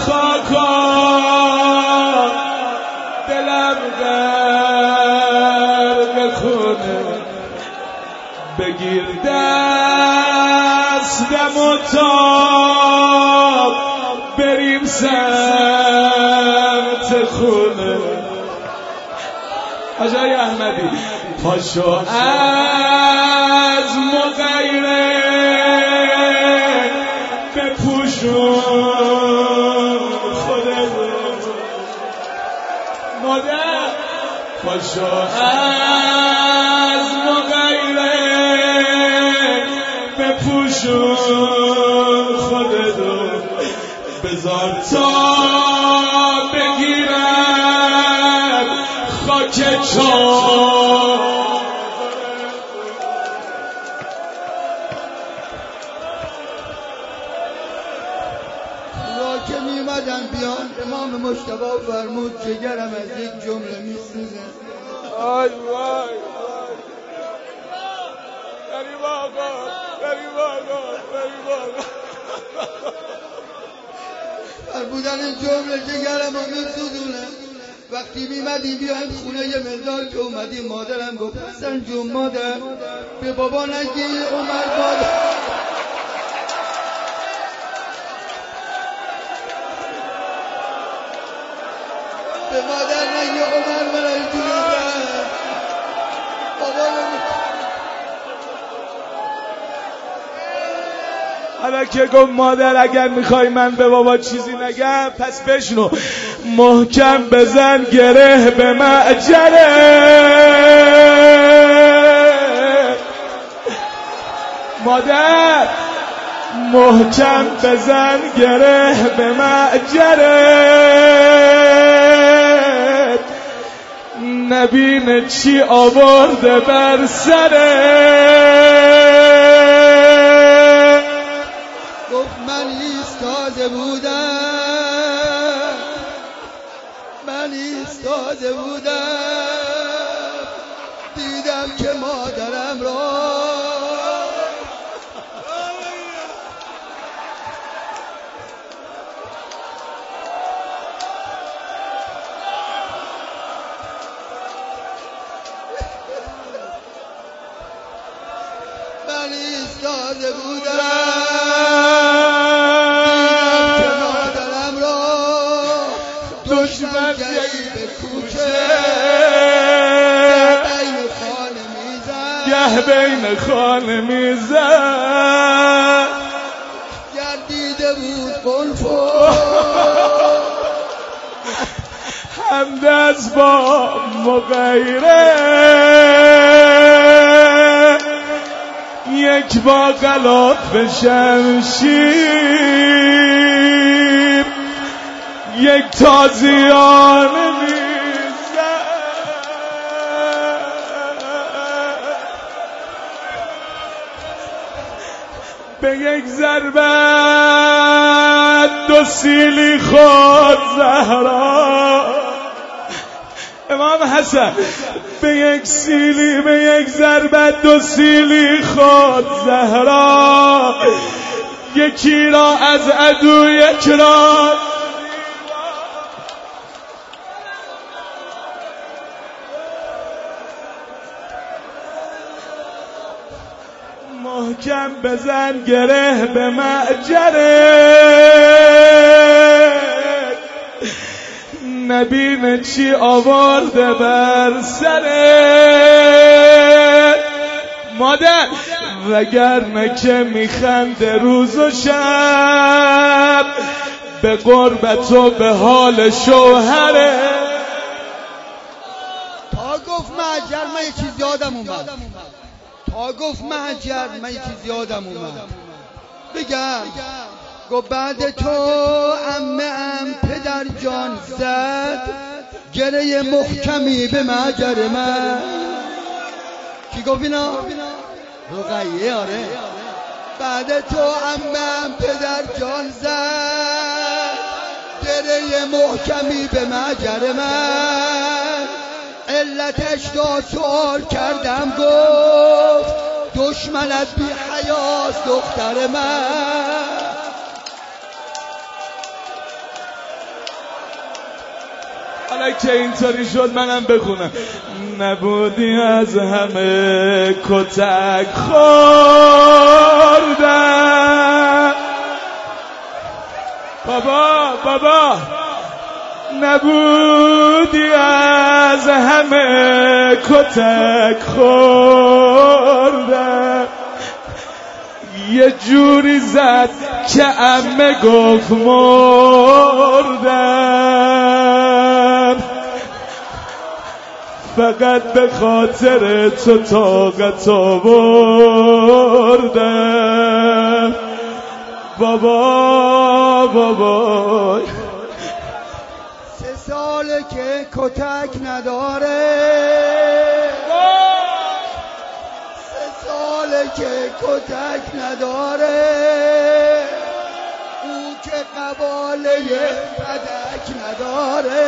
خاکام دلم غرق خونه. بگیر دستم و تاب بریم سمت خونه. آجای احمدی پاشو از مغیره بپوشون خودت مادر. پاشو از مغیره بپوشون خودتو، بذار تا بگیرم خاک چار. را که میمدن بیان امام مجتبی فرمود جگرم از یک جمله میسوزه. آی وای غریب آقا غریب آقا غریب آقا. فرمودن این جمله جگرم رو میسوزونه. وقتی میمدیم بیایم خونه یه مقدار که اومدیم مادرم گفت حسن جون مادر به بابا نگی عمر مادر به مادر نگی عمر منو دونیدن بابا نگی حالا که گفت مادر اگر میخوای من به بابا چیزی نگم پس بشنو محکم بزن گره به معجره مادر محکم بزن گره به معجره نبینه چی آورده بر سره بودم من ایستاده بودم دیدم که مادرم را من ایستاده بودم گه بین خانه میزد گردیده بود قلفو همدست با مغیره یک با غلاف شمشیر یک تازیانه به یک ضربت دو سیلی خود زهرا امام حسن به یک سیلی به یک ضربت دو سیلی خود زهرا یکی را از عدو یک را محکم بزن گره به معجره نبینه چی آورده بر سره مادر وگرنه که میخنده روز و شب به قربت و به حال شوهره تا گفت معجر من یه چیز یادم اومد تا گفت مهجر من یه چیز یادم اومد بگم گفت بعد تو عمه ام پدر جان زد گره محکمی به مهجر من کی گفت اینا؟ رقیه آره بعد تو عمه ام پدر جان زد گره محکمی به مهجر من علتش را سوال کردم گفت دشمنت بی حیاست دختر من حالا که اینطوری شد منم بخونم نبودی از همه کتک خوردم بابا بابا نبودی از همه کتک خوردم یه جوری زد که عمه گفت مردم فقط به خاطر تو طاقت آوردم بابا بابا سه ساله که کتک نداره سه ساله که کتک نداره او که قباله پدک نداره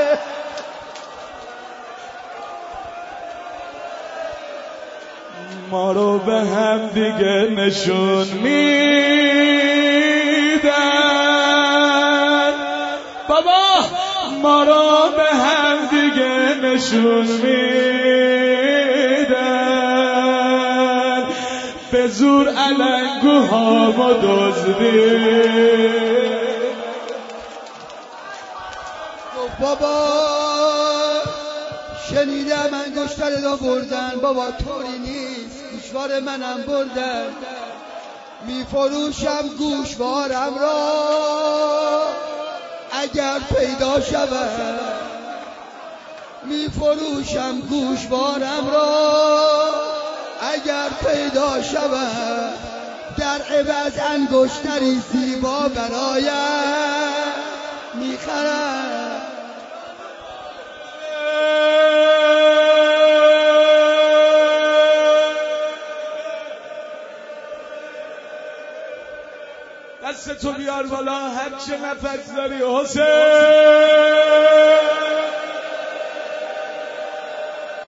ما رو به هم دیگه نشون میدن بابا ما رو به هم نشون میدن، به زور علنگوهامو دزدید. بابا شنیدم انگشتر دا بردن، بابا طوری نیست، گوشوار منم بردن، میفروشم گوشوارم را اگر پیدا شود، میفروشم گوشوارم را اگر پیدا شود، در عوض انگشتری زیبا برایم میخرم. دست تو بیار بالا هر چه نفس داری حسین.